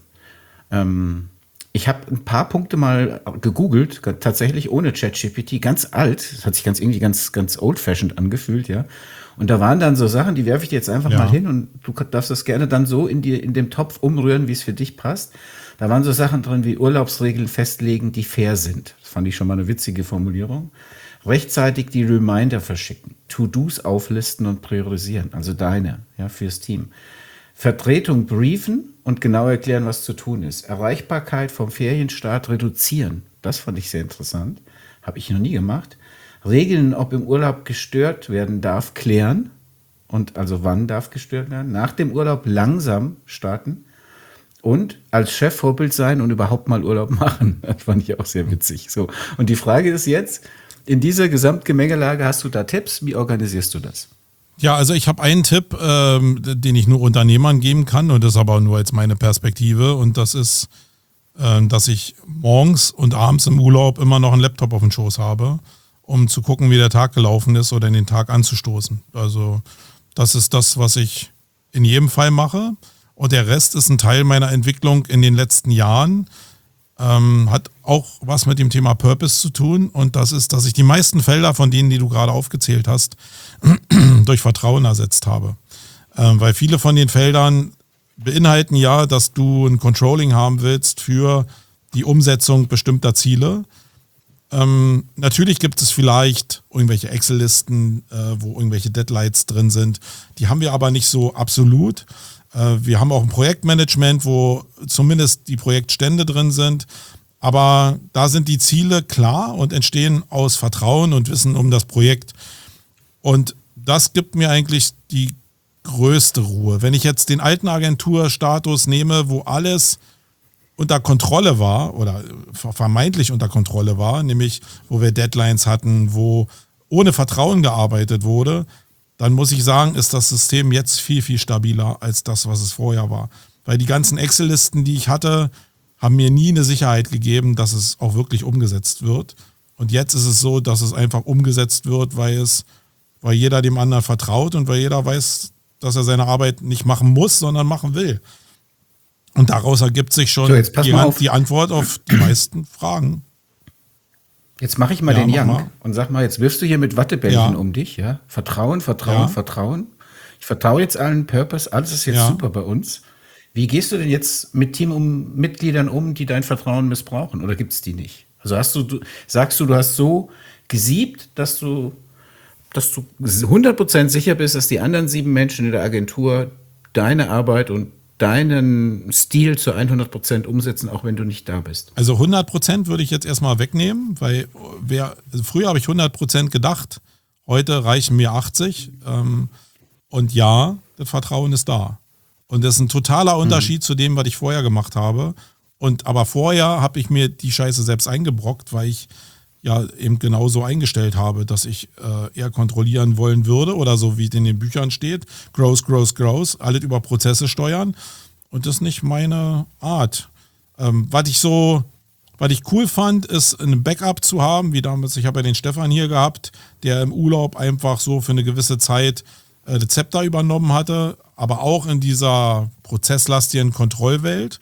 Ich habe ein paar Punkte mal gegoogelt, tatsächlich ohne ChatGPT, ganz alt, das hat sich ganz old-fashioned angefühlt, ja. Und da waren dann so Sachen, die werfe ich dir jetzt einfach mal hin und du darfst das gerne dann so in dem Topf umrühren, wie es für dich passt. Da waren so Sachen drin wie Urlaubsregeln festlegen, die fair sind. Das fand ich schon mal eine witzige Formulierung. Rechtzeitig die Reminder verschicken, To-Dos auflisten und priorisieren, also deine, ja, fürs Team. Vertretung briefen und genau erklären, was zu tun ist. Erreichbarkeit vom Ferienstart reduzieren, das fand ich sehr interessant, habe ich noch nie gemacht. Regeln, ob im Urlaub gestört werden darf, klären und also wann darf gestört werden. Nach dem Urlaub langsam starten und als Chef Vorbild sein und überhaupt mal Urlaub machen. Das fand ich auch sehr witzig. So. Und die Frage ist jetzt, in dieser Gesamtgemengelage hast du da Tipps? Wie organisierst du das? Ja, also ich habe einen Tipp, den ich nur Unternehmern geben kann und das ist aber nur jetzt meine Perspektive und das ist, dass ich morgens und abends im Urlaub immer noch einen Laptop auf dem Schoß habe, um zu gucken, wie der Tag gelaufen ist oder in den Tag anzustoßen. Also das ist das, was ich in jedem Fall mache und der Rest ist ein Teil meiner Entwicklung in den letzten Jahren. Hat auch was mit dem Thema Purpose zu tun und das ist, dass ich die meisten Felder von denen, die du gerade aufgezählt hast, durch Vertrauen ersetzt habe. Weil viele von den Feldern beinhalten ja, dass du ein Controlling haben willst für die Umsetzung bestimmter Ziele. Natürlich gibt es vielleicht irgendwelche Excel-Listen, wo irgendwelche Deadlines drin sind. Die haben wir aber nicht so absolut. Wir haben auch ein Projektmanagement, wo zumindest die Projektstände drin sind. Aber da sind die Ziele klar und entstehen aus Vertrauen und Wissen um das Projekt. Und das gibt mir eigentlich die größte Ruhe. Wenn ich jetzt den alten Agenturstatus nehme, wo alles unter Kontrolle war oder vermeintlich unter Kontrolle war, nämlich wo wir Deadlines hatten, wo ohne Vertrauen gearbeitet wurde, dann muss ich sagen, ist das System jetzt viel, viel stabiler als das, was es vorher war. Weil die ganzen Excel-Listen, die ich hatte, haben mir nie eine Sicherheit gegeben, dass es auch wirklich umgesetzt wird. Und jetzt ist es so, dass es einfach umgesetzt wird, weil jeder dem anderen vertraut und weil jeder weiß, dass er seine Arbeit nicht machen muss, sondern machen will. Und daraus ergibt sich schon So, jetzt pass mal auf. die Antwort auf die meisten Fragen. Jetzt mache ich mal Ja, den mach Young mal. und sag mal, jetzt wirfst du hier mit Wattebällchen Ja. um dich, ja? Vertrauen, Ja. Vertrauen. Ich vertraue jetzt allen Purpose, alles ist jetzt Ja. super bei uns. Wie gehst du denn jetzt mit Teammitgliedern um, die dein Vertrauen missbrauchen? Oder gibt es die nicht? Also sagst du hast so gesiebt, dass du 100% sicher bist, dass die anderen 7 Menschen in der Agentur deine Arbeit und deinen Stil zu 100% umsetzen, auch wenn du nicht da bist? Also 100% würde ich jetzt erstmal wegnehmen, weil also früher habe ich 100% gedacht, heute reichen mir 80. Und ja, das Vertrauen ist da. Und das ist ein totaler Unterschied zu dem, was ich vorher gemacht habe. Aber vorher habe ich mir die Scheiße selbst eingebrockt, weil ich ja eben genau so eingestellt habe, dass ich eher kontrollieren wollen würde oder so wie es in den Büchern steht, gross, alles über Prozesse steuern und das ist nicht meine Art. Was ich cool fand, ist ein Backup zu haben, wie damals, ich habe ja den Stefan hier gehabt, der im Urlaub einfach so für eine gewisse Zeit das Zepter übernommen hatte, aber auch in dieser prozesslastigen Kontrollwelt.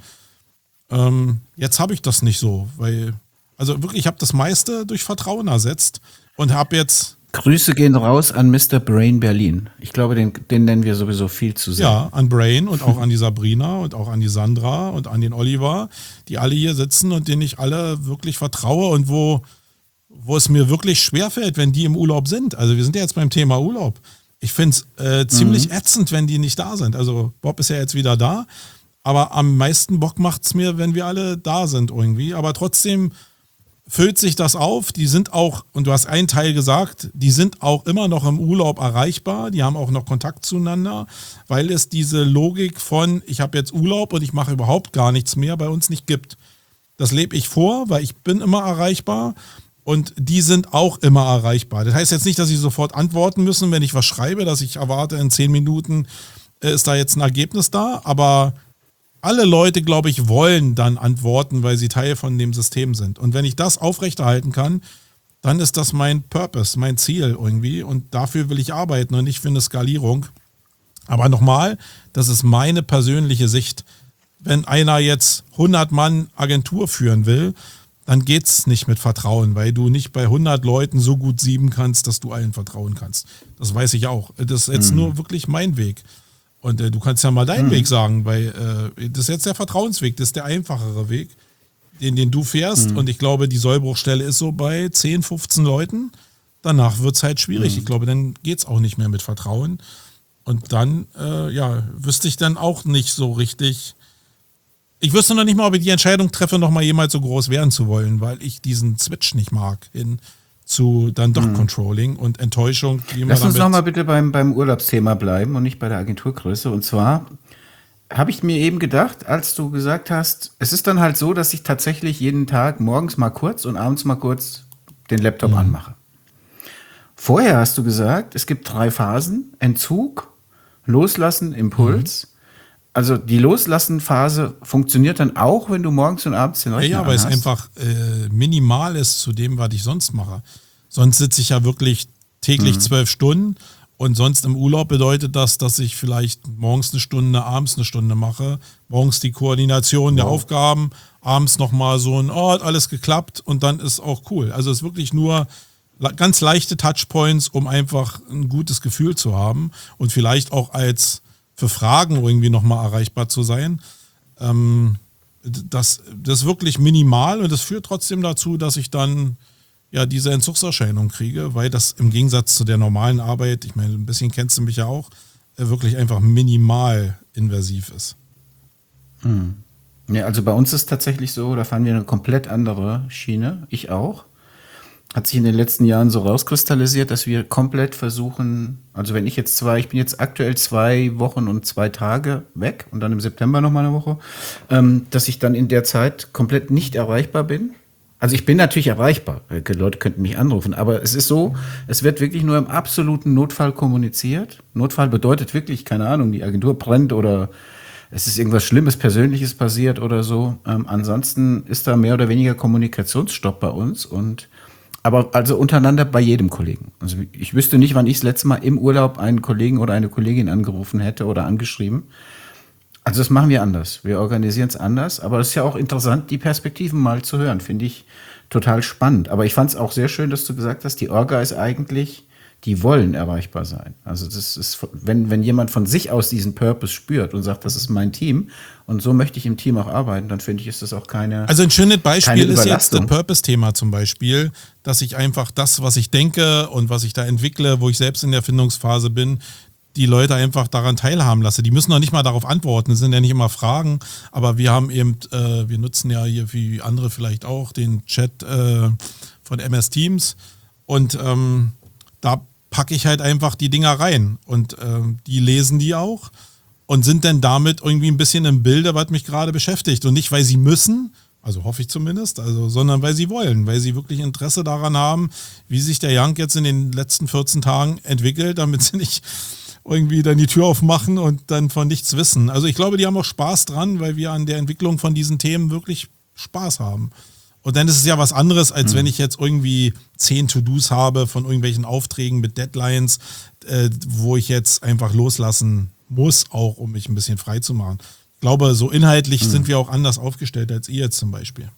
Jetzt habe ich das nicht so, weil also wirklich, ich habe das meiste durch Vertrauen ersetzt und habe jetzt... Grüße gehen raus an Mr. Brain Berlin. Ich glaube, den nennen wir sowieso viel zu sehr. Ja, an Brain und auch an die Sabrina und auch an die Sandra und an den Oliver, die alle hier sitzen und denen ich alle wirklich vertraue und wo es mir wirklich schwerfällt, wenn die im Urlaub sind. Also wir sind ja jetzt beim Thema Urlaub. Ich finde es ziemlich ätzend, wenn die nicht da sind. Also Bob ist ja jetzt wieder da, aber am meisten Bock macht es mir, wenn wir alle da sind irgendwie. Aber trotzdem füllt sich das auf, die sind auch, und du hast einen Teil gesagt, die sind auch immer noch im Urlaub erreichbar, die haben auch noch Kontakt zueinander, weil es diese Logik von, ich habe jetzt Urlaub und ich mache überhaupt gar nichts mehr, bei uns nicht gibt. Das lebe ich vor, weil ich bin immer erreichbar und die sind auch immer erreichbar. Das heißt jetzt nicht, dass sie sofort antworten müssen, wenn ich was schreibe, dass ich erwarte, in 10 Minuten ist da jetzt ein Ergebnis da, aber alle Leute, glaube ich, wollen dann antworten, weil sie Teil von dem System sind. Und wenn ich das aufrechterhalten kann, dann ist das mein Purpose, mein Ziel irgendwie. Und dafür will ich arbeiten und nicht für eine Skalierung. Aber nochmal, das ist meine persönliche Sicht. Wenn einer jetzt 100 Mann Agentur führen will, dann geht es nicht mit Vertrauen, weil du nicht bei 100 Leuten so gut sieben kannst, dass du allen vertrauen kannst. Das weiß ich auch. Das ist jetzt nur wirklich mein Weg. Und du kannst ja mal deinen Weg sagen, weil das ist jetzt der Vertrauensweg, das ist der einfachere Weg, den du fährst. Und ich glaube, die Sollbruchstelle ist so bei 10, 15 Leuten. Danach wird es halt schwierig. Ich glaube, dann geht es auch nicht mehr mit Vertrauen. Und dann, wüsste ich dann auch nicht so richtig. Ich wüsste noch nicht mal, ob ich die Entscheidung treffe, noch mal jemals so groß werden zu wollen, weil ich diesen Switch nicht mag hin zu dann doch Controlling und Enttäuschung. Lass uns nochmal bitte beim Urlaubsthema bleiben und nicht bei der Agenturgröße. Und zwar habe ich mir eben gedacht, als du gesagt hast, es ist dann halt so, dass ich tatsächlich jeden Tag morgens mal kurz und abends mal kurz den Laptop anmache. Vorher hast du gesagt, es gibt 3 Phasen: Entzug, Loslassen, Impuls. Also die Loslassen-Phase funktioniert dann auch, wenn du morgens und abends den Rechner Ja, weil es einfach minimal ist zu dem, was ich sonst mache. Sonst sitze ich ja wirklich täglich 12 Stunden und sonst im Urlaub bedeutet das, dass ich vielleicht morgens eine Stunde, abends eine Stunde mache. Morgens die Koordination der Aufgaben, abends nochmal so hat alles geklappt und dann ist auch cool. Also es ist wirklich nur ganz leichte Touchpoints, um einfach ein gutes Gefühl zu haben und vielleicht auch für Fragen irgendwie nochmal erreichbar zu sein. Das ist wirklich minimal und das führt trotzdem dazu, dass ich dann ja diese Entzugserscheinung kriege, weil das im Gegensatz zu der normalen Arbeit, ich meine, ein bisschen kennst du mich ja auch, wirklich einfach minimal invasiv ist. Ja, also bei uns ist es tatsächlich so, da fahren wir eine komplett andere Schiene, ich auch. Hat sich in den letzten Jahren so rauskristallisiert, dass wir komplett versuchen, also wenn ich bin jetzt aktuell 2 Wochen und 2 Tage weg und dann im September nochmal eine Woche, dass ich dann in der Zeit komplett nicht erreichbar bin. Also ich bin natürlich erreichbar, Leute könnten mich anrufen, aber es ist so, es wird wirklich nur im absoluten Notfall kommuniziert. Notfall bedeutet wirklich, keine Ahnung, die Agentur brennt oder es ist irgendwas Schlimmes, Persönliches passiert oder so. Ansonsten ist da mehr oder weniger Kommunikationsstopp bei uns aber also untereinander bei jedem Kollegen. Also ich wüsste nicht, wann ich das letzte Mal im Urlaub einen Kollegen oder eine Kollegin angerufen hätte oder angeschrieben. Also das machen wir anders. Wir organisieren es anders. Aber es ist ja auch interessant, die Perspektiven mal zu hören. Finde ich total spannend. Aber ich fand es auch sehr schön, dass du gesagt hast, die Orga ist eigentlich, die wollen erreichbar sein. Also das ist, wenn jemand von sich aus diesen Purpose spürt und sagt, das ist mein Team und so möchte ich im Team auch arbeiten, dann finde ich, ist das auch keine Also ein schönes Beispiel ist jetzt das Überlastung. Purpose-Thema zum Beispiel, dass ich einfach das, was ich denke und was ich da entwickle, wo ich selbst in der Findungsphase bin, die Leute einfach daran teilhaben lasse. Die müssen noch nicht mal darauf antworten, das sind ja nicht immer Fragen, aber wir haben eben, wir nutzen ja hier wie andere vielleicht auch den Chat von MS Teams und da packe ich halt einfach die Dinger rein und die lesen die auch und sind dann damit irgendwie ein bisschen im Bilde, was mich gerade beschäftigt und nicht, weil sie müssen, also hoffe ich zumindest, sondern weil sie wollen, weil sie wirklich Interesse daran haben, wie sich der Young jetzt in den letzten 14 Tagen entwickelt, damit sie nicht irgendwie dann die Tür aufmachen und dann von nichts wissen. Also ich glaube, die haben auch Spaß dran, weil wir an der Entwicklung von diesen Themen wirklich Spaß haben. Und dann ist es ja was anderes, als wenn ich jetzt irgendwie 10 To-Dos habe von irgendwelchen Aufträgen mit Deadlines, wo ich jetzt einfach loslassen muss, auch um mich ein bisschen frei zu machen. Ich glaube, so inhaltlich sind wir auch anders aufgestellt als ihr jetzt zum Beispiel.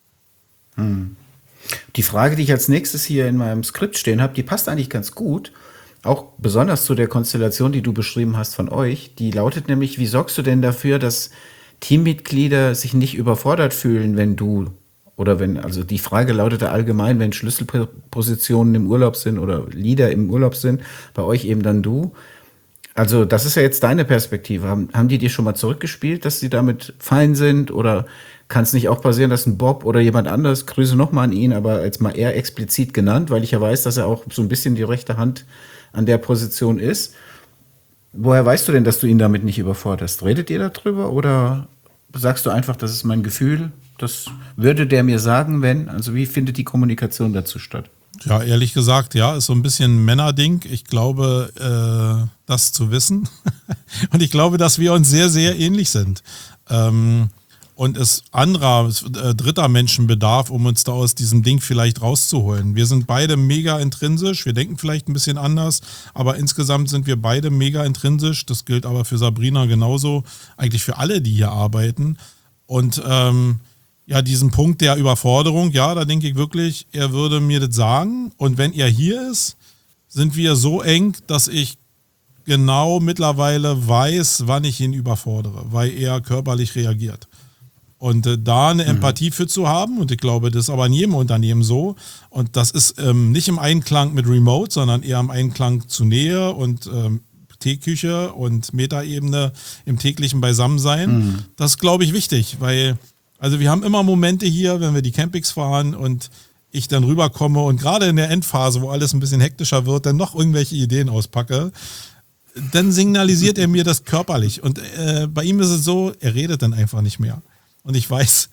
Die Frage, die ich als nächstes hier in meinem Skript stehen habe, die passt eigentlich ganz gut. Auch besonders zu der Konstellation, die du beschrieben hast von euch. Die lautet nämlich, wie sorgst du denn dafür, dass Teammitglieder sich nicht überfordert fühlen, wenn du, oder wenn, also die Frage lautete allgemein, wenn Schlüsselpositionen im Urlaub sind oder Leader im Urlaub sind, bei euch eben dann du. Also das ist ja jetzt deine Perspektive. Haben die dir schon mal zurückgespielt, dass sie damit fein sind? Oder kann es nicht auch passieren, dass ein Bob oder jemand anderes, Grüße nochmal an ihn, aber jetzt mal eher explizit genannt, weil ich ja weiß, dass er auch so ein bisschen die rechte Hand an der Position ist. Woher weißt du denn, dass du ihn damit nicht überforderst? Redet ihr darüber oder sagst du einfach, das ist mein Gefühl, das würde der mir sagen, wenn? Also wie findet die Kommunikation dazu statt? Ja, ehrlich gesagt, ja, ist so ein bisschen Männerding. Ich glaube, das zu wissen. Und ich glaube, dass wir uns sehr, sehr ähnlich sind. Und es dritter Menschen bedarf, um uns da aus diesem Ding vielleicht rauszuholen. Wir sind beide mega intrinsisch, wir denken vielleicht ein bisschen anders, aber insgesamt sind wir beide mega intrinsisch. Das gilt aber für Sabrina genauso, eigentlich für alle, die hier arbeiten. Und ja, diesen Punkt der Überforderung, ja, da denke ich wirklich, er würde mir das sagen. Und wenn er hier ist, sind wir so eng, dass ich genau mittlerweile weiß, wann ich ihn überfordere, weil er körperlich reagiert. Und da eine Empathie für zu haben, und ich glaube, das ist aber in jedem Unternehmen so, und das ist nicht im Einklang mit Remote, sondern eher im Einklang zu Nähe und Teeküche und Metaebene im täglichen Beisammensein. Das ist, glaube ich, wichtig, weil, also wir haben immer Momente hier, wenn wir die Campings fahren und ich dann rüberkomme und gerade in der Endphase, wo alles ein bisschen hektischer wird, dann noch irgendwelche Ideen auspacke, dann signalisiert er mir das körperlich. Und bei ihm ist es so, er redet dann einfach nicht mehr. Und ich weiß,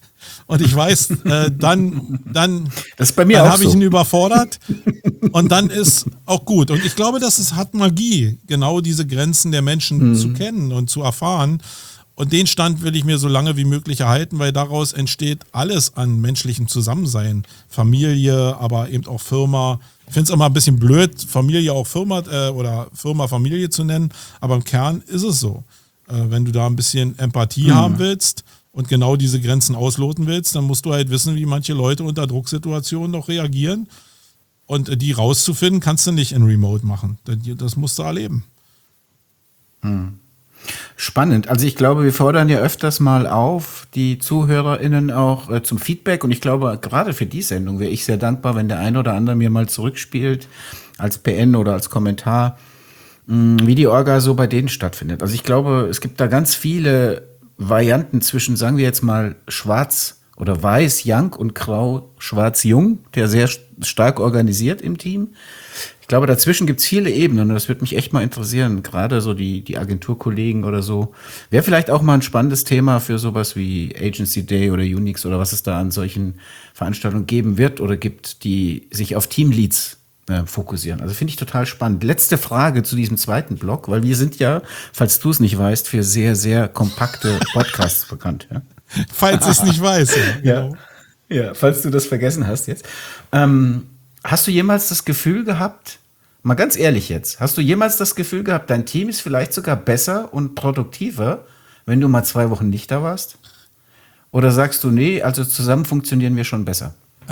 dann das ist bei mir dann auch habe so. ich ihn überfordert und dann ist auch gut. Und ich glaube, hat Magie, genau diese Grenzen der Menschen zu kennen und zu erfahren. Und den Stand will ich mir so lange wie möglich erhalten, weil daraus entsteht alles an menschlichem Zusammensein. Familie, aber eben auch Firma. Ich finde es immer ein bisschen blöd, Familie auch Firma oder Firma Familie zu nennen, aber im Kern ist es so. Wenn du da ein bisschen Empathie haben willst und genau diese Grenzen ausloten willst, dann musst du halt wissen, wie manche Leute unter Drucksituationen noch reagieren. Und die rauszufinden, kannst du nicht in Remote machen. Das musst du erleben. Spannend. Also ich glaube, wir fordern ja öfters mal auf, die ZuhörerInnen auch zum Feedback. Und ich glaube, gerade für die Sendung wäre ich sehr dankbar, wenn der eine oder andere mir mal zurückspielt, als PN oder als Kommentar, wie die Orga so bei denen stattfindet. Also ich glaube, es gibt da ganz viele Varianten zwischen, sagen wir jetzt mal, schwarz oder weiß, Young und grau, schwarz, jung, der sehr stark organisiert im Team. Ich glaube, dazwischen gibt es viele Ebenen und das würde mich echt mal interessieren, gerade so die Agenturkollegen oder so. Wäre vielleicht auch mal ein spannendes Thema für sowas wie Agency Day oder Unix oder was es da an solchen Veranstaltungen geben wird oder gibt, die sich auf Teamleads fokussieren. Also finde ich total spannend. Letzte Frage zu diesem zweiten Block, weil wir sind ja, falls du es nicht weißt, für sehr, sehr kompakte Podcasts bekannt. Ja? Falls ich es nicht weiß. Ja, genau. Ja, falls du das vergessen hast jetzt. Hast du jemals das Gefühl gehabt, mal ganz ehrlich jetzt, hast du jemals das Gefühl gehabt, dein Team ist vielleicht sogar besser und produktiver, wenn du mal 2 Wochen nicht da warst? Oder sagst du, nee, also zusammen funktionieren wir schon besser?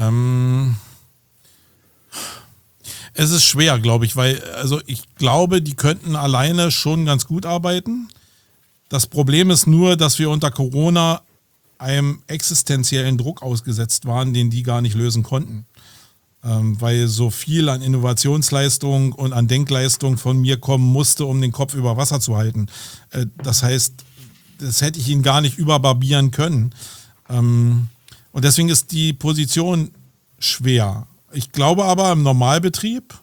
Es ist schwer, glaube ich, weil, also ich glaube, die könnten alleine schon ganz gut arbeiten. Das Problem ist nur, dass wir unter Corona einem existenziellen Druck ausgesetzt waren, den die gar nicht lösen konnten. weil so viel an Innovationsleistung und an Denkleistung von mir kommen musste, um den Kopf über Wasser zu halten. Das heißt, das hätte ich ihn gar nicht überbarbieren können. Und deswegen ist die Position schwer. Ich glaube aber, im Normalbetrieb,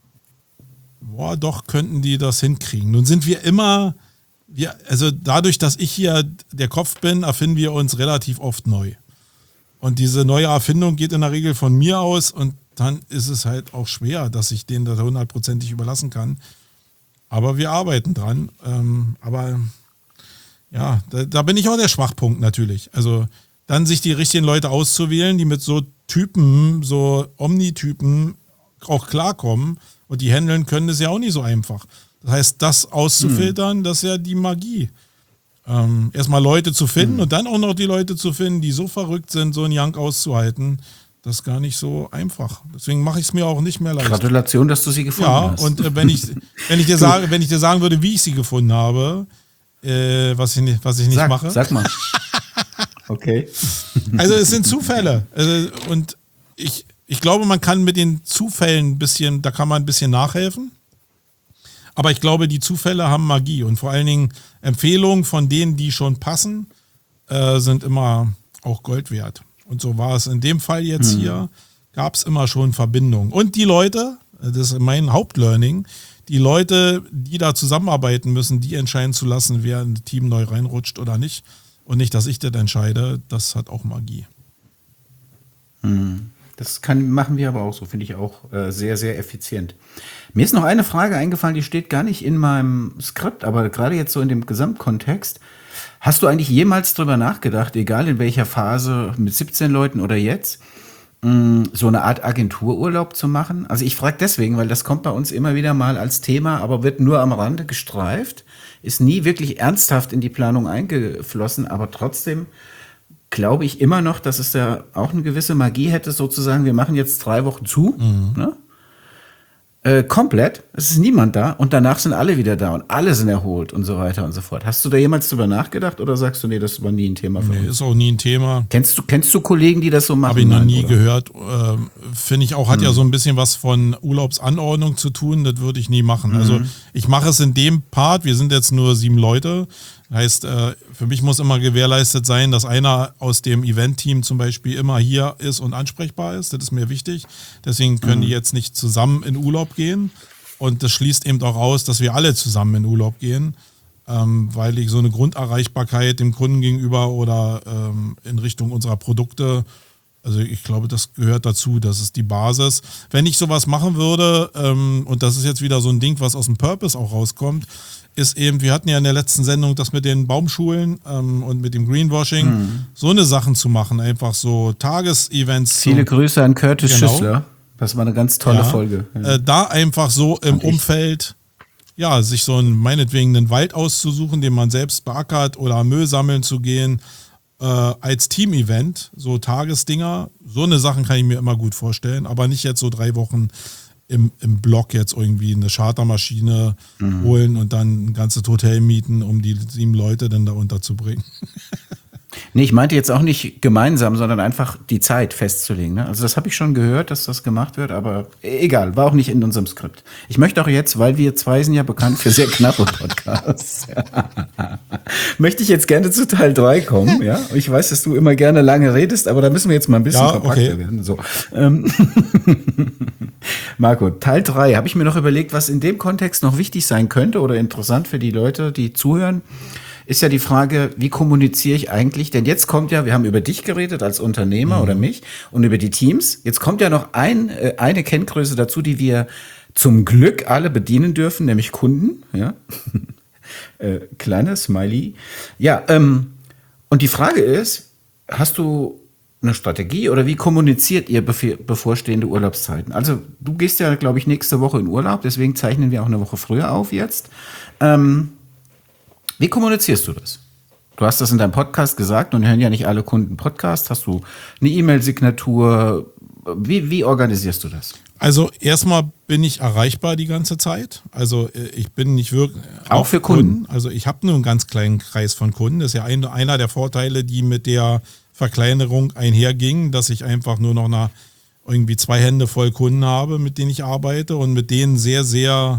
doch könnten die das hinkriegen. Nun sind wir immer, also dadurch, dass ich hier der Kopf bin, erfinden wir uns relativ oft neu. Und diese neue Erfindung geht in der Regel von mir aus und dann ist es halt auch schwer, dass ich denen das 100%ig überlassen kann. Aber wir arbeiten dran. Aber ja, da bin ich auch der Schwachpunkt natürlich. Also dann sich die richtigen Leute auszuwählen, die mit so Typen, so Omni-Typen auch klarkommen und die handeln können, ist ja auch nicht so einfach. Das heißt, das auszufiltern, das ist ja die Magie. Erstmal Leute zu finden und dann auch noch die Leute zu finden, die so verrückt sind, so einen Young auszuhalten, das ist gar nicht so einfach. Deswegen mache ich es mir auch nicht mehr leicht. Gratulation, dass du sie gefunden hast. Ja, und wenn ich dir sagen würde, wie ich sie gefunden habe, was ich nicht mache. Sag mal. Okay. Also es sind Zufälle. Und ich glaube, man kann mit den Zufällen da kann man ein bisschen nachhelfen. Aber ich glaube, die Zufälle haben Magie. Und vor allen Dingen Empfehlungen von denen, die schon passen, sind immer auch Gold wert. Und so war es in dem Fall jetzt hier, gab es immer schon Verbindungen. Und die Leute, das ist mein Hauptlearning, die Leute, die da zusammenarbeiten müssen, die entscheiden zu lassen, wer in das Team neu reinrutscht oder nicht. Und nicht, dass ich das entscheide, das hat auch Magie. Das machen wir aber auch so, finde ich auch sehr, sehr effizient. Mir ist noch eine Frage eingefallen, die steht gar nicht in meinem Skript, aber gerade jetzt so in dem Gesamtkontext. Hast du eigentlich jemals drüber nachgedacht, egal in welcher Phase, mit 17 Leuten oder jetzt, so eine Art Agentururlaub zu machen? Also ich frage deswegen, weil das kommt bei uns immer wieder mal als Thema, aber wird nur am Rande gestreift, ist nie wirklich ernsthaft in die Planung eingeflossen, aber trotzdem glaube ich immer noch, dass es da auch eine gewisse Magie hätte, sozusagen, wir machen jetzt 3 Wochen zu, ne? Komplett, es ist niemand da und danach sind alle wieder da und alle sind erholt und so weiter und so fort. Hast du da jemals drüber nachgedacht oder sagst du, nee, das war nie ein Thema für uns? Ist auch nie ein Thema. Kennst du Kollegen, die das so machen? Habe ich noch nie gehört. Finde ich auch, hat ja so ein bisschen was von Urlaubsanordnung zu tun, das würde ich nie machen. Also ich mache es in dem Part, wir sind jetzt nur 7 Leute, heißt, für mich muss immer gewährleistet sein, dass einer aus dem Event-Team zum Beispiel immer hier ist und ansprechbar ist. Das ist mir wichtig. Deswegen können die jetzt nicht zusammen in Urlaub gehen. Und das schließt eben auch aus, dass wir alle zusammen in Urlaub gehen, weil ich so eine Grunderreichbarkeit dem Kunden gegenüber oder in Richtung unserer Produkte, also ich glaube, das gehört dazu, das ist die Basis. Wenn ich sowas machen würde, und das ist jetzt wieder so ein Ding, was aus dem Purpose auch rauskommt, ist eben, wir hatten ja in der letzten Sendung das mit den Baumschulen und mit dem Greenwashing, so eine Sachen zu machen, einfach so Tagesevents. Viele Grüße an Curtis Schüssler. Das war eine ganz tolle Folge. Ja. Da einfach so im Umfeld, ja, sich so meinetwegen einen Wald auszusuchen, den man selbst beackert oder Müll sammeln zu gehen, als Team-Event, so Tagesdinger, so eine Sachen kann ich mir immer gut vorstellen, aber nicht jetzt so 3 Wochen im Block jetzt irgendwie eine Chartermaschine holen und dann ein ganzes Hotel mieten, um die 7 Leute dann da unterzubringen. Nee, ich meinte jetzt auch nicht gemeinsam, sondern einfach die Zeit festzulegen. Ne? Also das habe ich schon gehört, dass das gemacht wird, aber egal, war auch nicht in unserem Skript. Ich möchte auch jetzt, weil wir 2 sind ja bekannt für sehr knappe Podcasts, möchte ich jetzt gerne zu Teil 3 kommen. Ja? Ich weiß, dass du immer gerne lange redest, aber da müssen wir jetzt mal ein bisschen kompakter werden. So. Marco, Teil 3, habe ich mir noch überlegt, was in dem Kontext noch wichtig sein könnte oder interessant für die Leute, die zuhören, ist ja die Frage, wie kommuniziere ich eigentlich? Denn jetzt kommt ja, wir haben über dich geredet als Unternehmer oder mich und über die Teams. Jetzt kommt ja noch eine Kenngröße dazu, die wir zum Glück alle bedienen dürfen, nämlich Kunden. Ja, kleine Smiley. Ja, und die Frage ist, hast du eine Strategie oder wie kommuniziert ihr bevorstehende Urlaubszeiten? Also du gehst ja, glaube ich, nächste Woche in Urlaub, deswegen zeichnen wir auch eine Woche früher auf jetzt. Wie kommunizierst du das? Du hast das in deinem Podcast gesagt und hören ja nicht alle Kunden Podcast. Hast du eine E-Mail-Signatur? Wie organisierst du das? Also erstmal bin ich erreichbar die ganze Zeit. Also ich bin nicht wirklich... Auch für Kunden? Also ich habe nur einen ganz kleinen Kreis von Kunden. Das ist ja einer der Vorteile, die mit der Verkleinerung einhergingen, dass ich einfach nur noch einer irgendwie 2 Hände voll Kunden habe, mit denen ich arbeite und mit denen sehr, sehr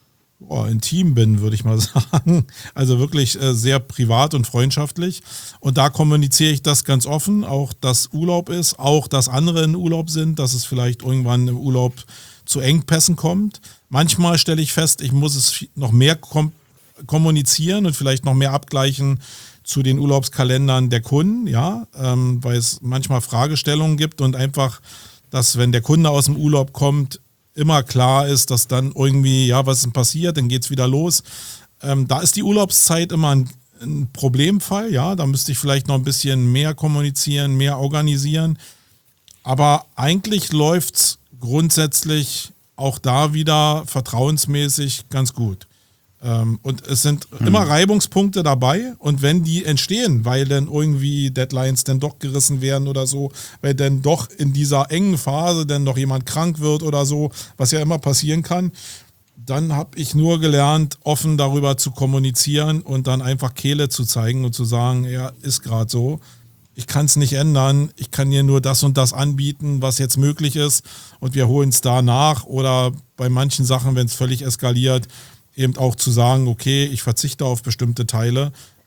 intim bin, würde ich mal sagen. Also wirklich sehr privat und freundschaftlich. Und da kommuniziere ich das ganz offen, auch dass Urlaub ist, auch dass andere in Urlaub sind, dass es vielleicht irgendwann im Urlaub zu Engpässen kommt. Manchmal stelle ich fest, ich muss es noch mehr kommunizieren und vielleicht noch mehr abgleichen zu den Urlaubskalendern der Kunden, ja, weil es manchmal Fragestellungen gibt und einfach, dass wenn der Kunde aus dem Urlaub kommt, immer klar ist, dass dann irgendwie, ja, was ist denn passiert, dann geht's wieder los. Da ist die Urlaubszeit immer ein Problemfall, ja, da müsste ich vielleicht noch ein bisschen mehr kommunizieren, mehr organisieren. Aber eigentlich läuft's grundsätzlich auch da wieder vertrauensmäßig ganz gut. Und es sind immer Reibungspunkte dabei und wenn die entstehen, weil dann irgendwie Deadlines dann doch gerissen werden oder so, weil dann doch in dieser engen Phase dann noch jemand krank wird oder so, was ja immer passieren kann, dann habe ich nur gelernt, offen darüber zu kommunizieren und dann einfach Kehle zu zeigen und zu sagen, ja, ist gerade so. Ich kann es nicht ändern, ich kann dir nur das und das anbieten, was jetzt möglich ist und wir holen es da nach oder bei manchen Sachen, wenn es völlig eskaliert, eben auch zu sagen, okay, ich verzichte auf bestimmte Teile.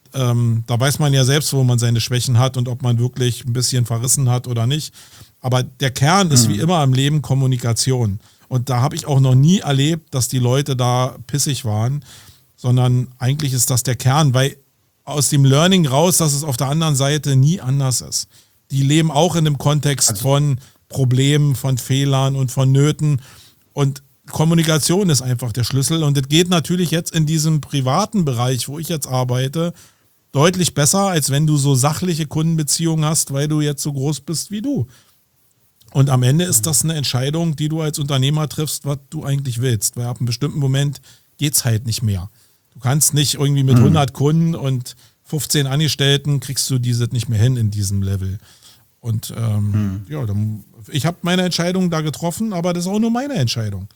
Da weiß man ja selbst, wo man seine Schwächen hat und ob man wirklich ein bisschen verrissen hat oder nicht. Aber der Kern ist wie immer im Leben Kommunikation. Und da habe ich auch noch nie erlebt, dass die Leute da pissig waren, sondern eigentlich ist das der Kern, weil aus dem Learning raus, dass es auf der anderen Seite nie anders ist. Die leben auch in dem Kontext von Problemen, von Fehlern und von Nöten und Kommunikation ist einfach der Schlüssel und es geht natürlich jetzt in diesem privaten Bereich, wo ich jetzt arbeite, deutlich besser, als wenn du so sachliche Kundenbeziehungen hast, weil du jetzt so groß bist wie du. Und am Ende ist das eine Entscheidung, die du als Unternehmer triffst, was du eigentlich willst, weil ab einem bestimmten Moment geht's halt nicht mehr. Du kannst nicht irgendwie mit 100 Kunden und 15 Angestellten kriegst du dieses nicht mehr hin in diesem Level. Und ich habe meine Entscheidung da getroffen, aber das ist auch nur meine Entscheidung.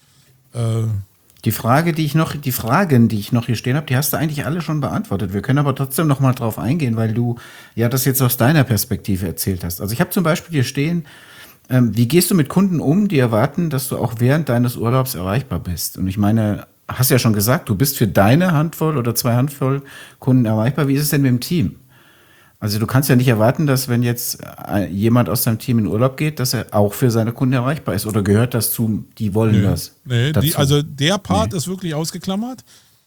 Die Fragen, die ich noch hier stehen habe, die hast du eigentlich alle schon beantwortet. Wir können aber trotzdem noch mal drauf eingehen, weil du ja das jetzt aus deiner Perspektive erzählt hast. Also ich habe zum Beispiel hier stehen, wie gehst du mit Kunden um, die erwarten, dass du auch während deines Urlaubs erreichbar bist? Und ich meine, hast ja schon gesagt, du bist für deine Handvoll oder 2 Handvoll Kunden erreichbar. Wie ist es denn mit dem Team? Also du kannst ja nicht erwarten, dass wenn jetzt jemand aus deinem Team in Urlaub geht, dass er auch für seine Kunden erreichbar ist. Oder gehört das zu, die wollen das? Nee, also der Part ist wirklich ausgeklammert.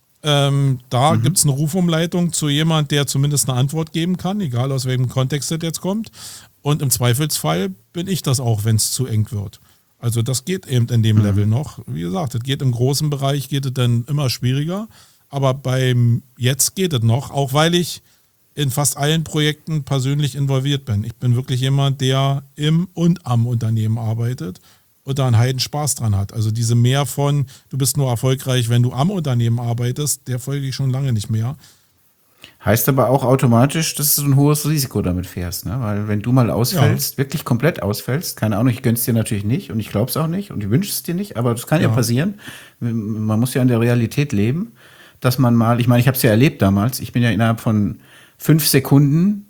Da gibt es eine Rufumleitung zu jemand, der zumindest eine Antwort geben kann, egal aus welchem Kontext das jetzt kommt. Und im Zweifelsfall bin ich das auch, wenn es zu eng wird. Also das geht eben in dem Level noch. Wie gesagt, das geht im großen Bereich, geht es dann immer schwieriger. Aber beim Jetzt geht es noch, auch weil ich in fast allen Projekten persönlich involviert bin. Ich bin wirklich jemand, der im und am Unternehmen arbeitet und da einen Heidenspaß dran hat. Also diese mehr von, du bist nur erfolgreich, wenn du am Unternehmen arbeitest, der folge ich schon lange nicht mehr. Heißt aber auch automatisch, dass du ein hohes Risiko damit fährst, ne? Weil wenn du mal ausfällst, wirklich komplett ausfällst, keine Ahnung, ich gönn's dir natürlich nicht und ich glaub's auch nicht und ich wünsche es dir nicht, aber das kann ja passieren. Man muss ja in der Realität leben, dass man mal, ich meine, ich habe es ja erlebt damals, ich bin ja innerhalb von 5 Sekunden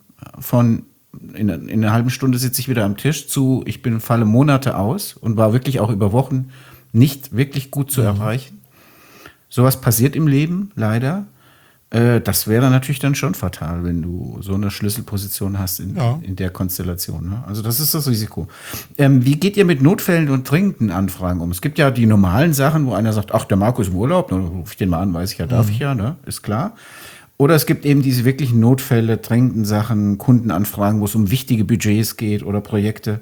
in einer halben Stunde sitze ich wieder am Tisch zu, falle Monate aus und war wirklich auch über Wochen nicht wirklich gut zu erreichen. Sowas passiert im Leben, leider. Das wäre natürlich dann schon fatal, wenn du so eine Schlüsselposition hast in der Konstellation. Ne? Also das ist das Risiko. Wie geht ihr mit Notfällen und dringenden Anfragen um? Es gibt ja die normalen Sachen, wo einer sagt, ach, der Marco ist im Urlaub, dann rufe ich den mal an, weiß ich ja, darf ich ja, ne? Ist klar. Oder es gibt eben diese wirklichen Notfälle, dringenden Sachen, Kundenanfragen, wo es um wichtige Budgets geht oder Projekte.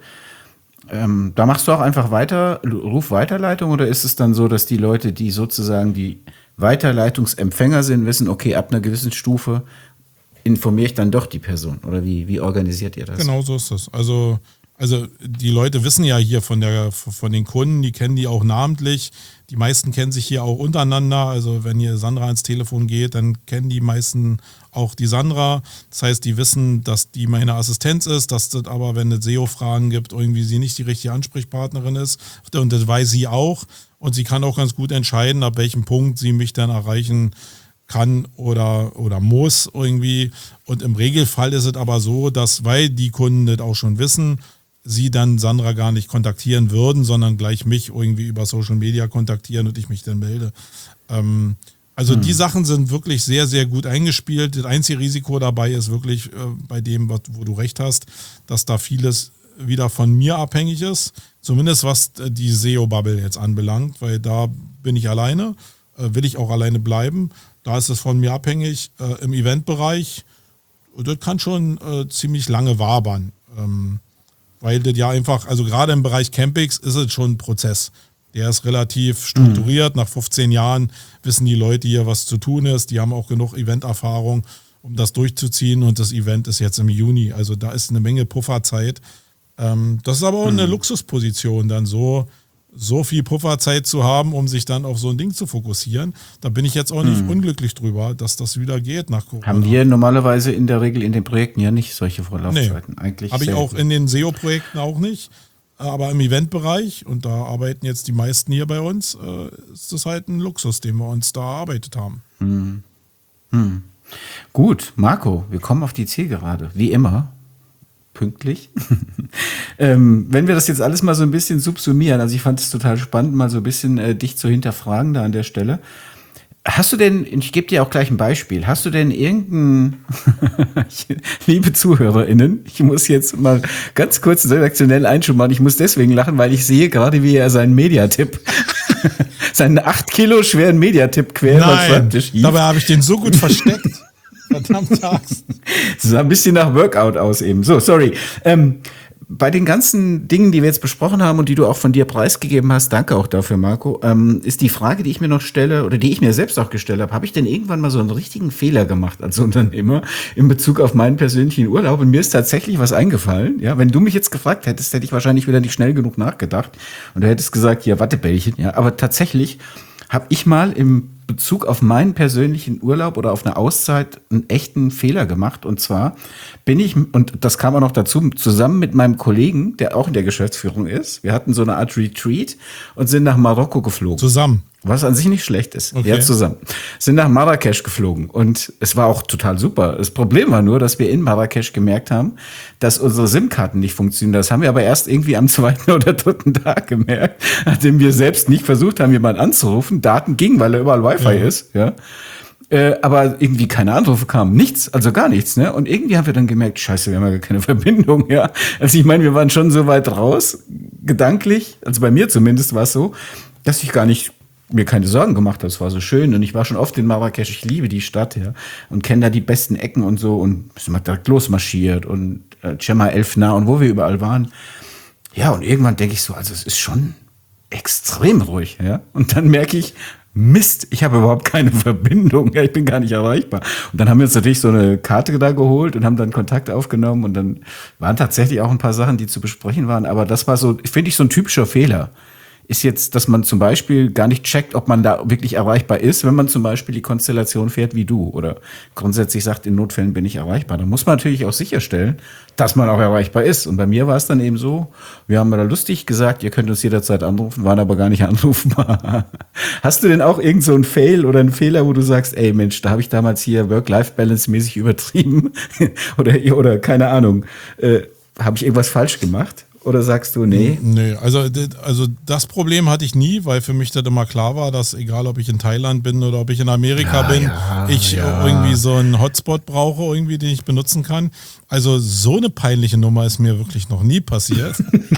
Da machst du auch einfach Rufweiterleitung oder ist es dann so, dass die Leute, die sozusagen die Weiterleitungsempfänger sind, wissen, okay, ab einer gewissen Stufe informiere ich dann doch die Person? Oder wie organisiert ihr das? Genau so ist das. Also die Leute wissen ja hier von den Kunden, die kennen die auch namentlich. Die meisten kennen sich hier auch untereinander. Also wenn hier Sandra ans Telefon geht, dann kennen die meisten auch die Sandra. Das heißt, die wissen, dass die meine Assistenz ist, dass das aber, wenn es SEO-Fragen gibt, irgendwie sie nicht die richtige Ansprechpartnerin ist. Und das weiß sie auch. Und sie kann auch ganz gut entscheiden, ab welchem Punkt sie mich dann erreichen kann oder muss irgendwie. Und im Regelfall ist es aber so, dass, weil die Kunden das auch schon wissen, sie dann Sandra gar nicht kontaktieren würden, sondern gleich mich irgendwie über Social Media kontaktieren und ich mich dann melde. Also die Sachen sind wirklich sehr, sehr gut eingespielt. Das einzige Risiko dabei ist wirklich bei dem, wo du recht hast, dass da vieles wieder von mir abhängig ist. Zumindest was die SEO-Bubble jetzt anbelangt, weil da bin ich alleine, will ich auch alleine bleiben. Da ist es von mir abhängig. Im Eventbereich, das kann schon ziemlich lange wabern. Weil das ja einfach, also gerade im Bereich Campings ist es schon ein Prozess. Der ist relativ strukturiert. Nach 15 Jahren wissen die Leute hier, was zu tun ist. Die haben auch genug Eventerfahrung, um das durchzuziehen. Und das Event ist jetzt im Juni. Also da ist eine Menge Pufferzeit. Das ist aber auch eine Luxusposition, dann so viel Pufferzeit zu haben, um sich dann auf so ein Ding zu fokussieren. Da bin ich jetzt auch nicht unglücklich drüber, dass das wieder geht nach Corona. Haben wir normalerweise in der Regel in den Projekten ja nicht solche Vorlaufzeiten. Nee, eigentlich habe ich auch in den SEO-Projekten auch nicht. Aber im Eventbereich, und da arbeiten jetzt die meisten hier bei uns, ist das halt ein Luxus, den wir uns da erarbeitet haben. Gut, Marco, wir kommen auf die Zielgerade, wie immer. Pünktlich. Wenn wir das jetzt alles mal so ein bisschen subsumieren, also ich fand es total spannend, mal so ein bisschen dich zu hinterfragen da an der Stelle. Hast du denn, ich gebe dir auch gleich ein Beispiel, hast du denn liebe ZuhörerInnen, ich muss jetzt mal ganz kurz redaktionell Einschub machen, ich muss deswegen lachen, weil ich sehe gerade, wie er seinen Mediatipp, seinen 8 Kilo schweren Mediatipp quer über den Schreibtisch hieft. Dabei habe ich den so gut versteckt. Verdammt Axt. Das sah ein bisschen nach Workout aus eben. So, sorry. Bei den ganzen Dingen, die wir jetzt besprochen haben und die du auch von dir preisgegeben hast, danke auch dafür, Marco, ist die Frage, die ich mir noch stelle oder die ich mir selbst auch gestellt habe ich denn irgendwann mal so einen richtigen Fehler gemacht als Unternehmer in Bezug auf meinen persönlichen Urlaub? Und mir ist tatsächlich was eingefallen. Ja, wenn du mich jetzt gefragt hättest, hätte ich wahrscheinlich wieder nicht schnell genug nachgedacht und du hättest gesagt, ja, Wattebällchen. Ja, aber tatsächlich habe ich mal im Bezug auf meinen persönlichen Urlaub oder auf eine Auszeit einen echten Fehler gemacht. Und zwar bin ich, und das kam auch noch dazu, zusammen mit meinem Kollegen, der auch in der Geschäftsführung ist, wir hatten so eine Art Retreat und sind nach Marokko geflogen. Zusammen? Was an sich nicht schlecht ist. Okay. Ja, zusammen. Sind nach Marrakesch geflogen und es war auch total super. Das Problem war nur, dass wir in Marrakesch gemerkt haben, dass unsere SIM-Karten nicht funktionieren. Das haben wir aber erst irgendwie am 2. oder 3. Tag gemerkt, nachdem wir selbst nicht versucht haben, jemanden anzurufen. Daten gingen, weil da überall Wi-Fi ist, ja. Aber irgendwie keine Anrufe kamen. Nichts, also gar nichts, ne? Und irgendwie haben wir dann gemerkt, scheiße, wir haben ja gar keine Verbindung, ja. Also ich meine, wir waren schon so weit raus, gedanklich, also bei mir zumindest war es so, dass ich gar nicht mir keine Sorgen gemacht habe. Es war so schön und ich war schon oft in Marrakesch. Ich liebe die Stadt, ja, und kenne da die besten Ecken und so und sind mal direkt losmarschiert und Cema Elfna und wo wir überall waren. Ja, und irgendwann denke ich so, also es ist schon extrem ruhig, ja. Und dann merke ich, Mist, ich habe überhaupt keine Verbindung, ja, ich bin gar nicht erreichbar. Und dann haben wir uns natürlich so eine Karte da geholt und haben dann Kontakt aufgenommen und dann waren tatsächlich auch ein paar Sachen, die zu besprechen waren. Aber das war so, finde ich, so ein typischer Fehler. Ist jetzt, dass man zum Beispiel gar nicht checkt, ob man da wirklich erreichbar ist, wenn man zum Beispiel die Konstellation fährt wie du oder grundsätzlich sagt, in Notfällen bin ich erreichbar. Da muss man natürlich auch sicherstellen, dass man auch erreichbar ist. Und bei mir war es dann eben so, wir haben da lustig gesagt, ihr könnt uns jederzeit anrufen, waren aber gar nicht anrufbar. Hast du denn auch irgend so einen Fail oder einen Fehler, wo du sagst, ey Mensch, da habe ich damals hier Work-Life-Balance-mäßig übertrieben oder keine Ahnung, habe ich irgendwas falsch gemacht? Oder sagst du, nee? Nee, also das Problem hatte ich nie, weil für mich das immer klar war, dass egal, ob ich in Thailand bin oder ob ich in Amerika bin, ich irgendwie so einen Hotspot brauche, irgendwie, den ich benutzen kann. Also so eine peinliche Nummer ist mir wirklich noch nie passiert.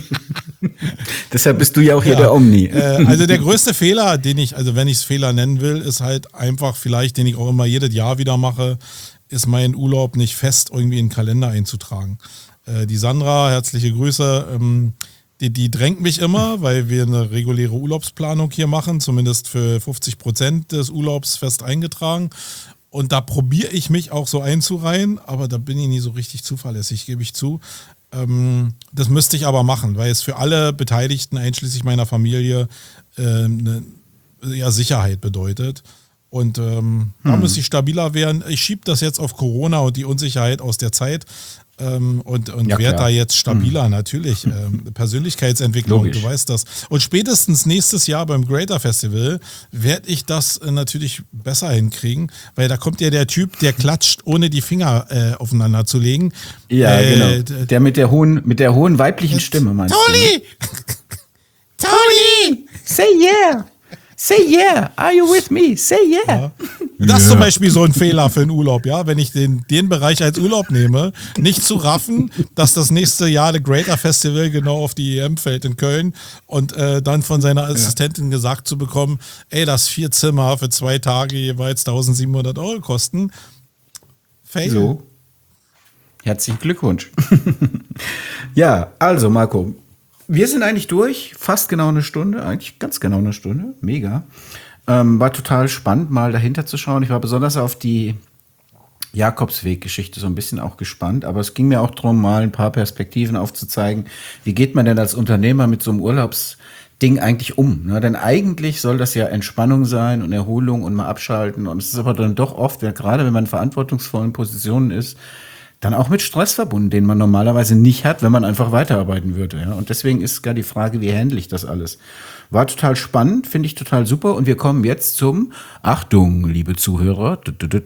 Deshalb bist du ja auch hier der Omni. Also der größte Fehler, wenn ich es Fehler nennen will, ist halt einfach vielleicht, den ich auch immer jedes Jahr wieder mache, ist meinen Urlaub nicht fest irgendwie in den Kalender einzutragen. Die Sandra, herzliche Grüße, die drängt mich immer, weil wir eine reguläre Urlaubsplanung hier machen, zumindest für 50% des Urlaubs fest eingetragen. Und da probiere ich mich auch so einzureihen, aber da bin ich nie so richtig zuverlässig, gebe ich zu. Das müsste ich aber machen, weil es für alle Beteiligten, einschließlich meiner Familie, eine Sicherheit bedeutet. Und da müsste ich stabiler werden. Ich schiebe das jetzt auf Corona und die Unsicherheit aus der Zeit. und Ja, werde da klar. jetzt stabiler, natürlich. Persönlichkeitsentwicklung, Logisch. du weißt das. Und spätestens nächstes Jahr beim Greater Festival werde ich das natürlich besser hinkriegen, weil da kommt ja der Typ, der klatscht, ohne die Finger aufeinander zu legen. Ja, genau. Der mit der hohen weiblichen Stimme, meinst du? Toni! Tony! Say yeah! Say yeah! Are you with me? Say yeah! Das ist zum Beispiel so ein Fehler für einen Urlaub, ja. Wenn ich den Bereich als Urlaub nehme, nicht zu raffen, dass das nächste Jahr der Greater Festival genau auf die EM fällt in Köln und dann von seiner Assistentin gesagt zu bekommen, ey, das 4 Zimmer für 2 Tage jeweils 1.700 € kosten. Fail. So. Herzlichen Glückwunsch. Ja, also Marco, wir sind eigentlich durch. Fast genau eine Stunde, eigentlich ganz genau eine Stunde. Mega. War total spannend, mal dahinter zu schauen. Ich war besonders auf die Jakobsweg-Geschichte so ein bisschen auch gespannt, aber es ging mir auch darum, mal ein paar Perspektiven aufzuzeigen. Wie geht man denn als Unternehmer mit so einem Urlaubsding eigentlich um? Ne? Denn eigentlich soll das ja Entspannung sein und Erholung und mal abschalten. Und es ist aber dann doch oft, gerade wenn man in verantwortungsvollen Positionen ist, dann auch mit Stress verbunden, den man normalerweise nicht hat, wenn man einfach weiterarbeiten würde. Ja? Und deswegen ist gar die Frage, wie handle ich das alles? War total spannend, finde ich total super. Und wir kommen jetzt zum, Achtung, liebe Zuhörer,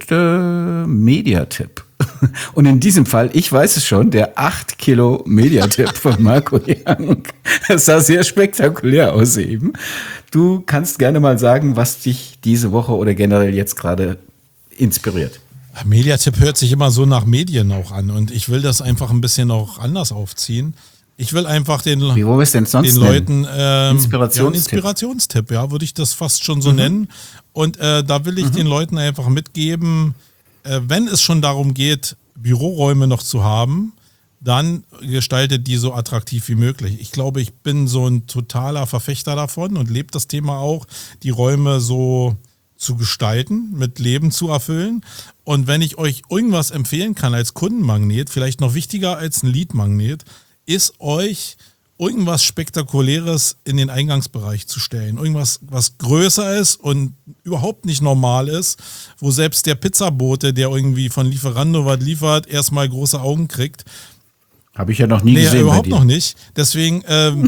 Mediatipp. Und in diesem Fall, ich weiß es schon, der 8 Kilo Mediatipp von Marco Young. Das sah sehr spektakulär aus eben. Du kannst gerne mal sagen, was dich diese Woche oder generell jetzt gerade inspiriert. Mediatipp hört sich immer so nach Medien auch an und ich will das einfach ein bisschen auch anders aufziehen. Ich will einfach Wie wollen wir es denn sonst den Leuten Inspirationstipp. Inspirationstipp, ja, würde ich das fast schon so nennen. Und da will ich den Leuten einfach mitgeben, wenn es schon darum geht, Büroräume noch zu haben, dann gestaltet die so attraktiv wie möglich. Ich glaube, ich bin so ein totaler Verfechter davon und lebe das Thema auch, die Räume so zu gestalten, mit Leben zu erfüllen. Und wenn ich euch irgendwas empfehlen kann als Kundenmagnet, vielleicht noch wichtiger als ein Leadmagnet, ist euch irgendwas Spektakuläres in den Eingangsbereich zu stellen. Irgendwas, was größer ist und überhaupt nicht normal ist, wo selbst der Pizzabote, der irgendwie von Lieferando was liefert, erstmal große Augen kriegt. Habe ich ja noch nie gesehen. Überhaupt noch nicht. Deswegen,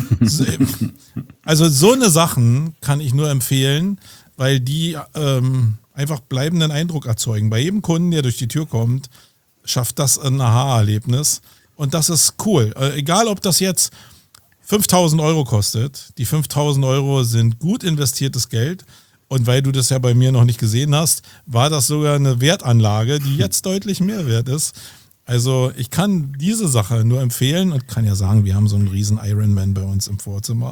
also so eine Sachen kann ich nur empfehlen, weil die einfach bleibenden Eindruck erzeugen. Bei jedem Kunden, der durch die Tür kommt, schafft das ein Aha-Erlebnis. Und das ist cool. Egal, ob das jetzt 5.000 € kostet. Die 5.000 € sind gut investiertes Geld. Und weil du das ja bei mir noch nicht gesehen hast, war das sogar eine Wertanlage, die jetzt deutlich mehr wert ist. Also ich kann diese Sache nur empfehlen und kann ja sagen, wir haben so einen riesen Ironman bei uns im Vorzimmer.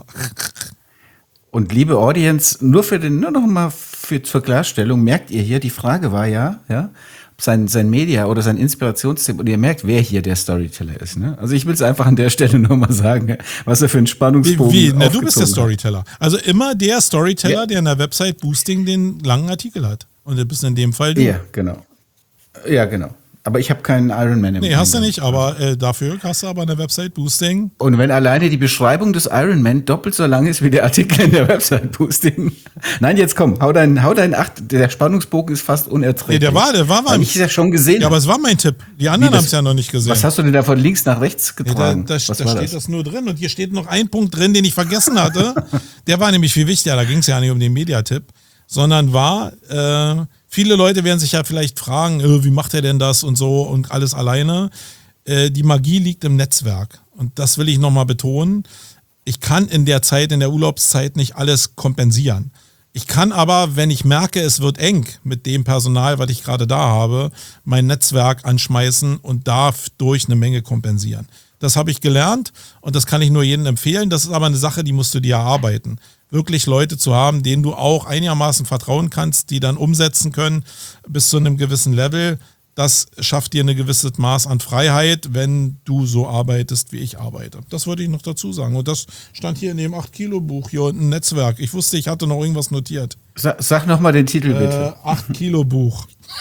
Und liebe Audience, nur noch mal zur Klarstellung, merkt ihr hier, die Frage war ja, sein Media oder sein Inspirationstipp, und ihr merkt, wer hier der Storyteller ist. Ne? Also ich will es einfach an der Stelle nur mal sagen, was er für einen Spannungsbogen Na, du bist der aufgezogen hat. Storyteller. Also immer der Storyteller, der in der Website Boosting den langen Artikel hat. Und du bist in dem Fall du. Ja, genau. Ja, genau. Aber ich habe keinen Ironman im Nee, hast du nicht, aber dafür hast du aber eine Website Boosting. Und wenn alleine die Beschreibung des Ironman doppelt so lang ist wie der Artikel in der Website Boosting. Nein, jetzt komm, hau deinen 8, der Spannungsbogen ist fast unerträglich. Nee, der war weil ich es ja schon gesehen. Ja, aber es war mein Tipp. Die anderen haben es ja noch nicht gesehen. Was hast du denn da von links nach rechts Nee, getragen? da Was war steht das nur drin und hier steht noch ein Punkt drin, den ich vergessen hatte. Der war nämlich viel wichtiger, da ging es ja nicht um den Mediatipp, sondern war, viele Leute werden sich ja vielleicht fragen, wie macht er denn das und so und alles alleine. Die Magie liegt im Netzwerk und das will ich nochmal betonen. Ich kann in der Urlaubszeit nicht alles kompensieren. Ich kann aber, wenn ich merke, es wird eng mit dem Personal, was ich gerade da habe, mein Netzwerk anschmeißen und dadurch eine Menge kompensieren. Das habe ich gelernt und das kann ich nur jedem empfehlen. Das ist aber eine Sache, die musst du dir erarbeiten. Wirklich Leute zu haben, denen du auch einigermaßen vertrauen kannst, die dann umsetzen können bis zu einem gewissen Level. Das schafft dir ein gewisses Maß an Freiheit, wenn du so arbeitest, wie ich arbeite. Das wollte ich noch dazu sagen. Und das stand hier in dem 8-Kilo-Buch hier unten, Netzwerk. Ich wusste, ich hatte noch irgendwas notiert. Sag noch mal den Titel bitte. 8-Kilo-Buch.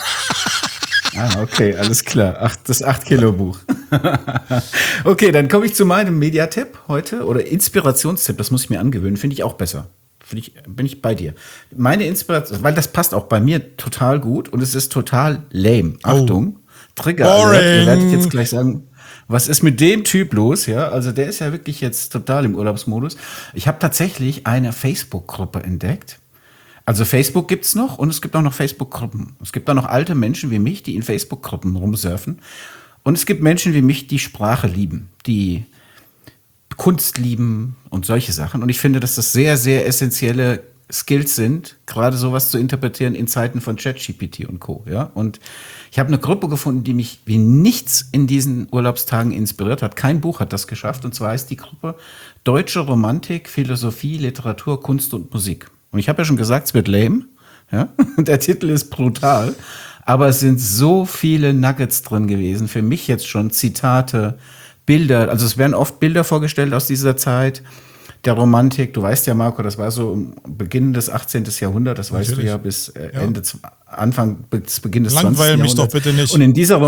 Okay, alles klar. Das 8-Kilo-Buch. Okay, dann komme ich zu meinem Mediatipp heute oder Inspirationstipp. Das muss ich mir angewöhnen. Finde ich auch besser. Bin ich bei dir. Meine Inspiration, weil das passt auch bei mir total gut und es ist total lame. Achtung, Trigger Alert. Ihr werdet jetzt gleich sagen, Was ist mit dem Typ los? Ja, also der ist ja wirklich jetzt total im Urlaubsmodus. Ich habe tatsächlich eine Facebook-Gruppe entdeckt. Also Facebook gibt's noch und es gibt auch noch Facebook-Gruppen. Es gibt auch noch alte Menschen wie mich, die in Facebook-Gruppen rumsurfen. Und es gibt Menschen wie mich, die Sprache lieben, die Kunst lieben und solche Sachen. Und ich finde, dass das sehr, sehr essentielle Skills sind, gerade sowas zu interpretieren in Zeiten von ChatGPT und Co. Ja? Und ich habe eine Gruppe gefunden, die mich wie nichts in diesen Urlaubstagen inspiriert hat. Kein Buch hat das geschafft. Und zwar heißt die Gruppe Deutsche Romantik, Philosophie, Literatur, Kunst und Musik. Und ich habe ja schon gesagt, es wird lame. Ja? Der Titel ist brutal. Aber es sind so viele Nuggets drin gewesen. Für mich jetzt schon Zitate, Bilder. Also es werden oft Bilder vorgestellt aus dieser Zeit der Romantik. Du weißt ja, Marco, das war so im Beginn des 18. Jahrhunderts. Das weißt du ja bis Anfang bis Beginn des 20. Langweil mich Jahrhunderts. doch bitte nicht. Und in dieser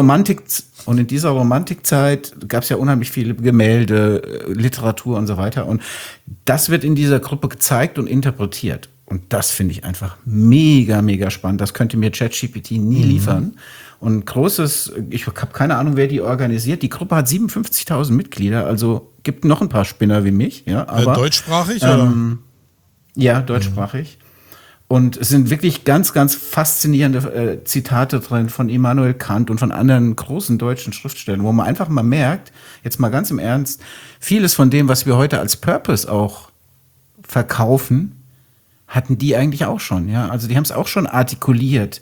Romantikzeit gab es ja unheimlich viele Gemälde, Literatur und so weiter. Und das wird in dieser Gruppe gezeigt und interpretiert. Und das finde ich einfach mega, mega spannend. Das könnte mir ChatGPT nie liefern. Und ich habe keine Ahnung, wer die organisiert. Die Gruppe hat 57.000 Mitglieder, also gibt noch ein paar Spinner wie mich. Ja, aber, deutschsprachig, oder? Ja, deutschsprachig. Und es sind wirklich ganz, ganz faszinierende Zitate drin von Immanuel Kant und von anderen großen deutschen Schriftstellern, wo man einfach mal merkt, jetzt mal ganz im Ernst, vieles von dem, was wir heute als Purpose auch verkaufen, hatten die eigentlich auch schon. Ja, also die haben es auch schon artikuliert.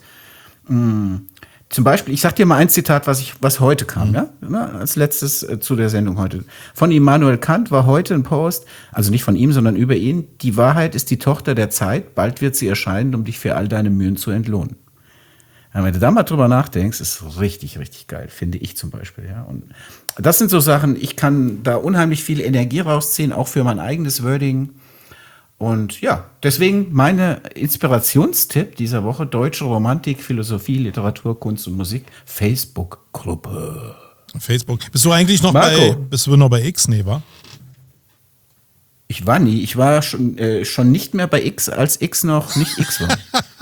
Zum Beispiel, ich sag dir mal ein Zitat, was heute kam, ja, als letztes zu der Sendung heute. Von Immanuel Kant war heute ein Post, also nicht von ihm, sondern über ihn: Die Wahrheit ist die Tochter der Zeit, bald wird sie erscheinen, um dich für all deine Mühen zu entlohnen. Ja, wenn du da mal drüber nachdenkst, ist richtig, richtig geil, finde ich zum Beispiel, ja. Und das sind so Sachen, ich kann da unheimlich viel Energie rausziehen, auch für mein eigenes Wording. Und ja, deswegen meine Inspirationstipp dieser Woche: Deutsche Romantik, Philosophie, Literatur, Kunst und Musik, Facebook-Gruppe. Facebook. Bist du eigentlich noch Marco. bist du noch bei X? Nee, wa? Ich war schon nicht mehr bei X, als X noch nicht X war.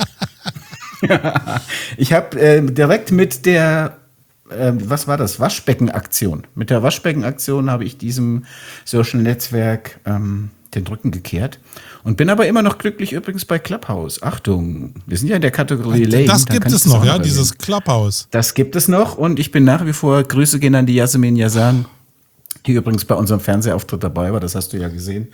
Ich habe direkt mit der was war das? Waschbeckenaktion. Mit der Waschbeckenaktion habe ich diesem Social Netzwerk den Rücken gekehrt und bin aber immer noch glücklich übrigens bei Clubhouse. Achtung, wir sind ja in der Kategorie Lame. Das gibt es noch, ja, dieses Clubhouse. Das gibt es noch und ich bin nach wie vor, Grüße gehen an die Yasemin Yazan, die übrigens bei unserem Fernsehauftritt dabei war, das hast du ja gesehen.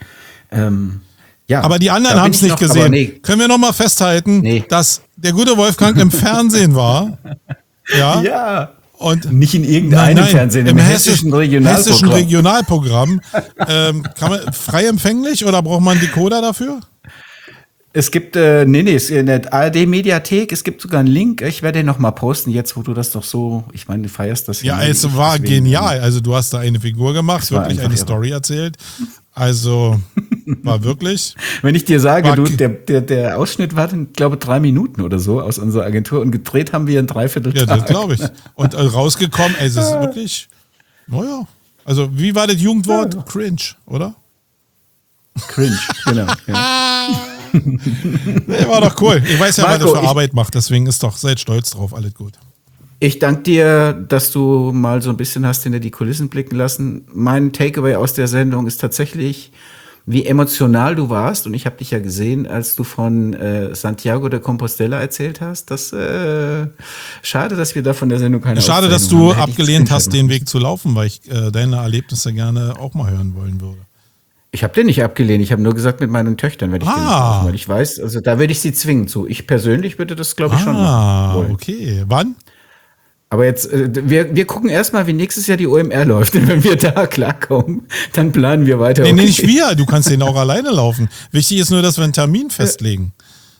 Ja, aber die anderen haben es nicht gesehen. Nee. Können wir noch mal festhalten, dass der gute Wolfgang im Fernsehen war? Ja. Ja. Und nicht in irgendeinem Fernsehen, im hessischen Regionalprogramm. Kann man frei empfänglich oder braucht man einen Decoder dafür? Es gibt, ist in der ARD-Mediathek, es gibt sogar einen Link, ich werde den noch mal posten, jetzt wo du das doch so, ich meine, du feierst das ja. Ja, es war genial, also du hast da eine Figur gemacht, wirklich eine Story erzählt, also war wirklich. Wenn ich dir sage, der Ausschnitt war, ich glaube, 3 Minuten oder so aus unserer Agentur und gedreht haben wir in 3/4 Tag. Ja, das glaube ich. Und rausgekommen, es ist wirklich, naja, also wie war das Jugendwort? Ja. Cringe, oder? Cringe, genau. Ja. Nee, war doch cool. Ich weiß ja, Marco, was er für Arbeit macht, deswegen seid stolz drauf, alles gut. Ich danke dir, dass du mal so ein bisschen hast hinter die Kulissen blicken lassen. Mein Takeaway aus der Sendung ist tatsächlich, wie emotional du warst. Und ich habe dich ja gesehen, als du von Santiago de Compostela erzählt hast. Schade, dass wir da von der Sendung keine Schade, dass du abgelehnt hast, den Weg zu laufen, weil ich deine Erlebnisse gerne auch mal hören wollen würde. Ich habe den nicht abgelehnt. Ich habe nur gesagt, mit meinen Töchtern werde ich den nicht laufen, weil ich weiß, also da werde ich sie zwingen zu. Ich persönlich würde das, glaube ich, schon wollen. Okay. Wann? Aber jetzt, wir gucken erstmal, wie nächstes Jahr die OMR läuft. Und wenn wir da klarkommen, dann planen wir weiter. Nee, nicht wir. Du kannst den auch alleine laufen. Wichtig ist nur, dass wir einen Termin festlegen.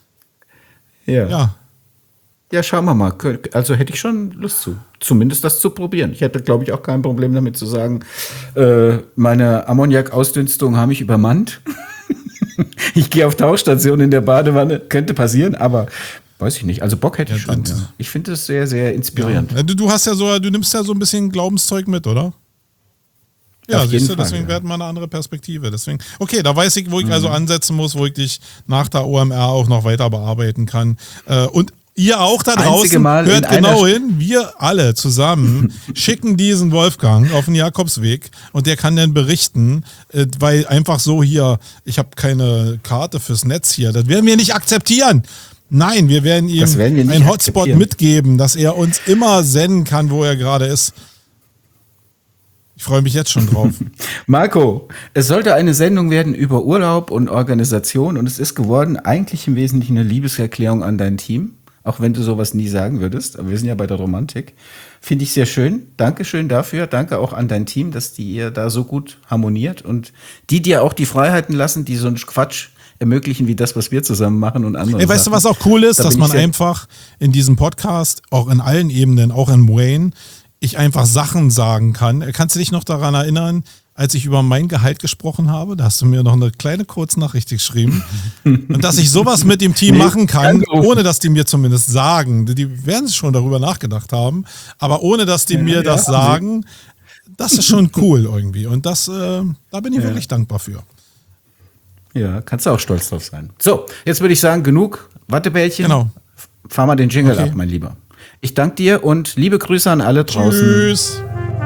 Ja. Ja, schauen wir mal. Also hätte ich schon Lust zu. Zumindest das zu probieren. Ich hätte, glaube ich, auch kein Problem damit zu sagen, meine Ammoniak-Ausdünstungen haben mich übermannt. Ich gehe auf Tauchstation in der Badewanne. Könnte passieren, aber weiß ich nicht. Also Bock hätte ich schon. Ja. Ich finde es sehr, sehr inspirierend. Ja. Du nimmst ja so ein bisschen Glaubenszeug mit, oder? Ja, siehst du, deswegen werden wir eine andere Perspektive. Deswegen, okay, da weiß ich, wo ich also ansetzen muss, wo ich dich nach der OMR auch noch weiter bearbeiten kann. Und ihr auch da Einzige draußen, Mal hört in einer genau hin, wir alle zusammen schicken diesen Wolfgang auf den Jakobsweg und der kann dann berichten, weil einfach so hier, ich habe keine Karte fürs Netz hier, das werden wir nicht akzeptieren. Nein, wir werden ihm einen Hotspot mitgeben, dass er uns immer senden kann, wo er gerade ist. Ich freue mich jetzt schon drauf. Marco, es sollte eine Sendung werden über Urlaub und Organisation und es ist geworden eigentlich im Wesentlichen eine Liebeserklärung an dein Team, auch wenn du sowas nie sagen würdest, aber wir sind ja bei der Romantik. Finde ich sehr schön. Dankeschön dafür. Danke auch an dein Team, dass ihr da so gut harmoniert und die dir auch die Freiheiten lassen, die so einen Quatsch ermöglichen, wie das, was wir zusammen machen und andere. Weißt du, was auch cool ist, dass man einfach in diesem Podcast, auch in allen Ebenen, auch in Wayne, ich einfach Sachen sagen kann. Kannst du dich noch daran erinnern, als ich über mein Gehalt gesprochen habe? Da hast du mir noch eine kleine Kurznachricht geschrieben. Und dass ich sowas mit dem Team machen kann, ohne dass die mir zumindest sagen. Die werden schon darüber nachgedacht haben, aber ohne dass die mir das sagen, das ist schon cool irgendwie. Und das, da bin ich wirklich dankbar für. Ja, kannst du auch stolz drauf sein. So, jetzt würde ich sagen, genug Wattebällchen. Genau. Fahr mal den Jingle ab, mein Lieber. Ich danke dir und liebe Grüße an alle draußen. Tschüss.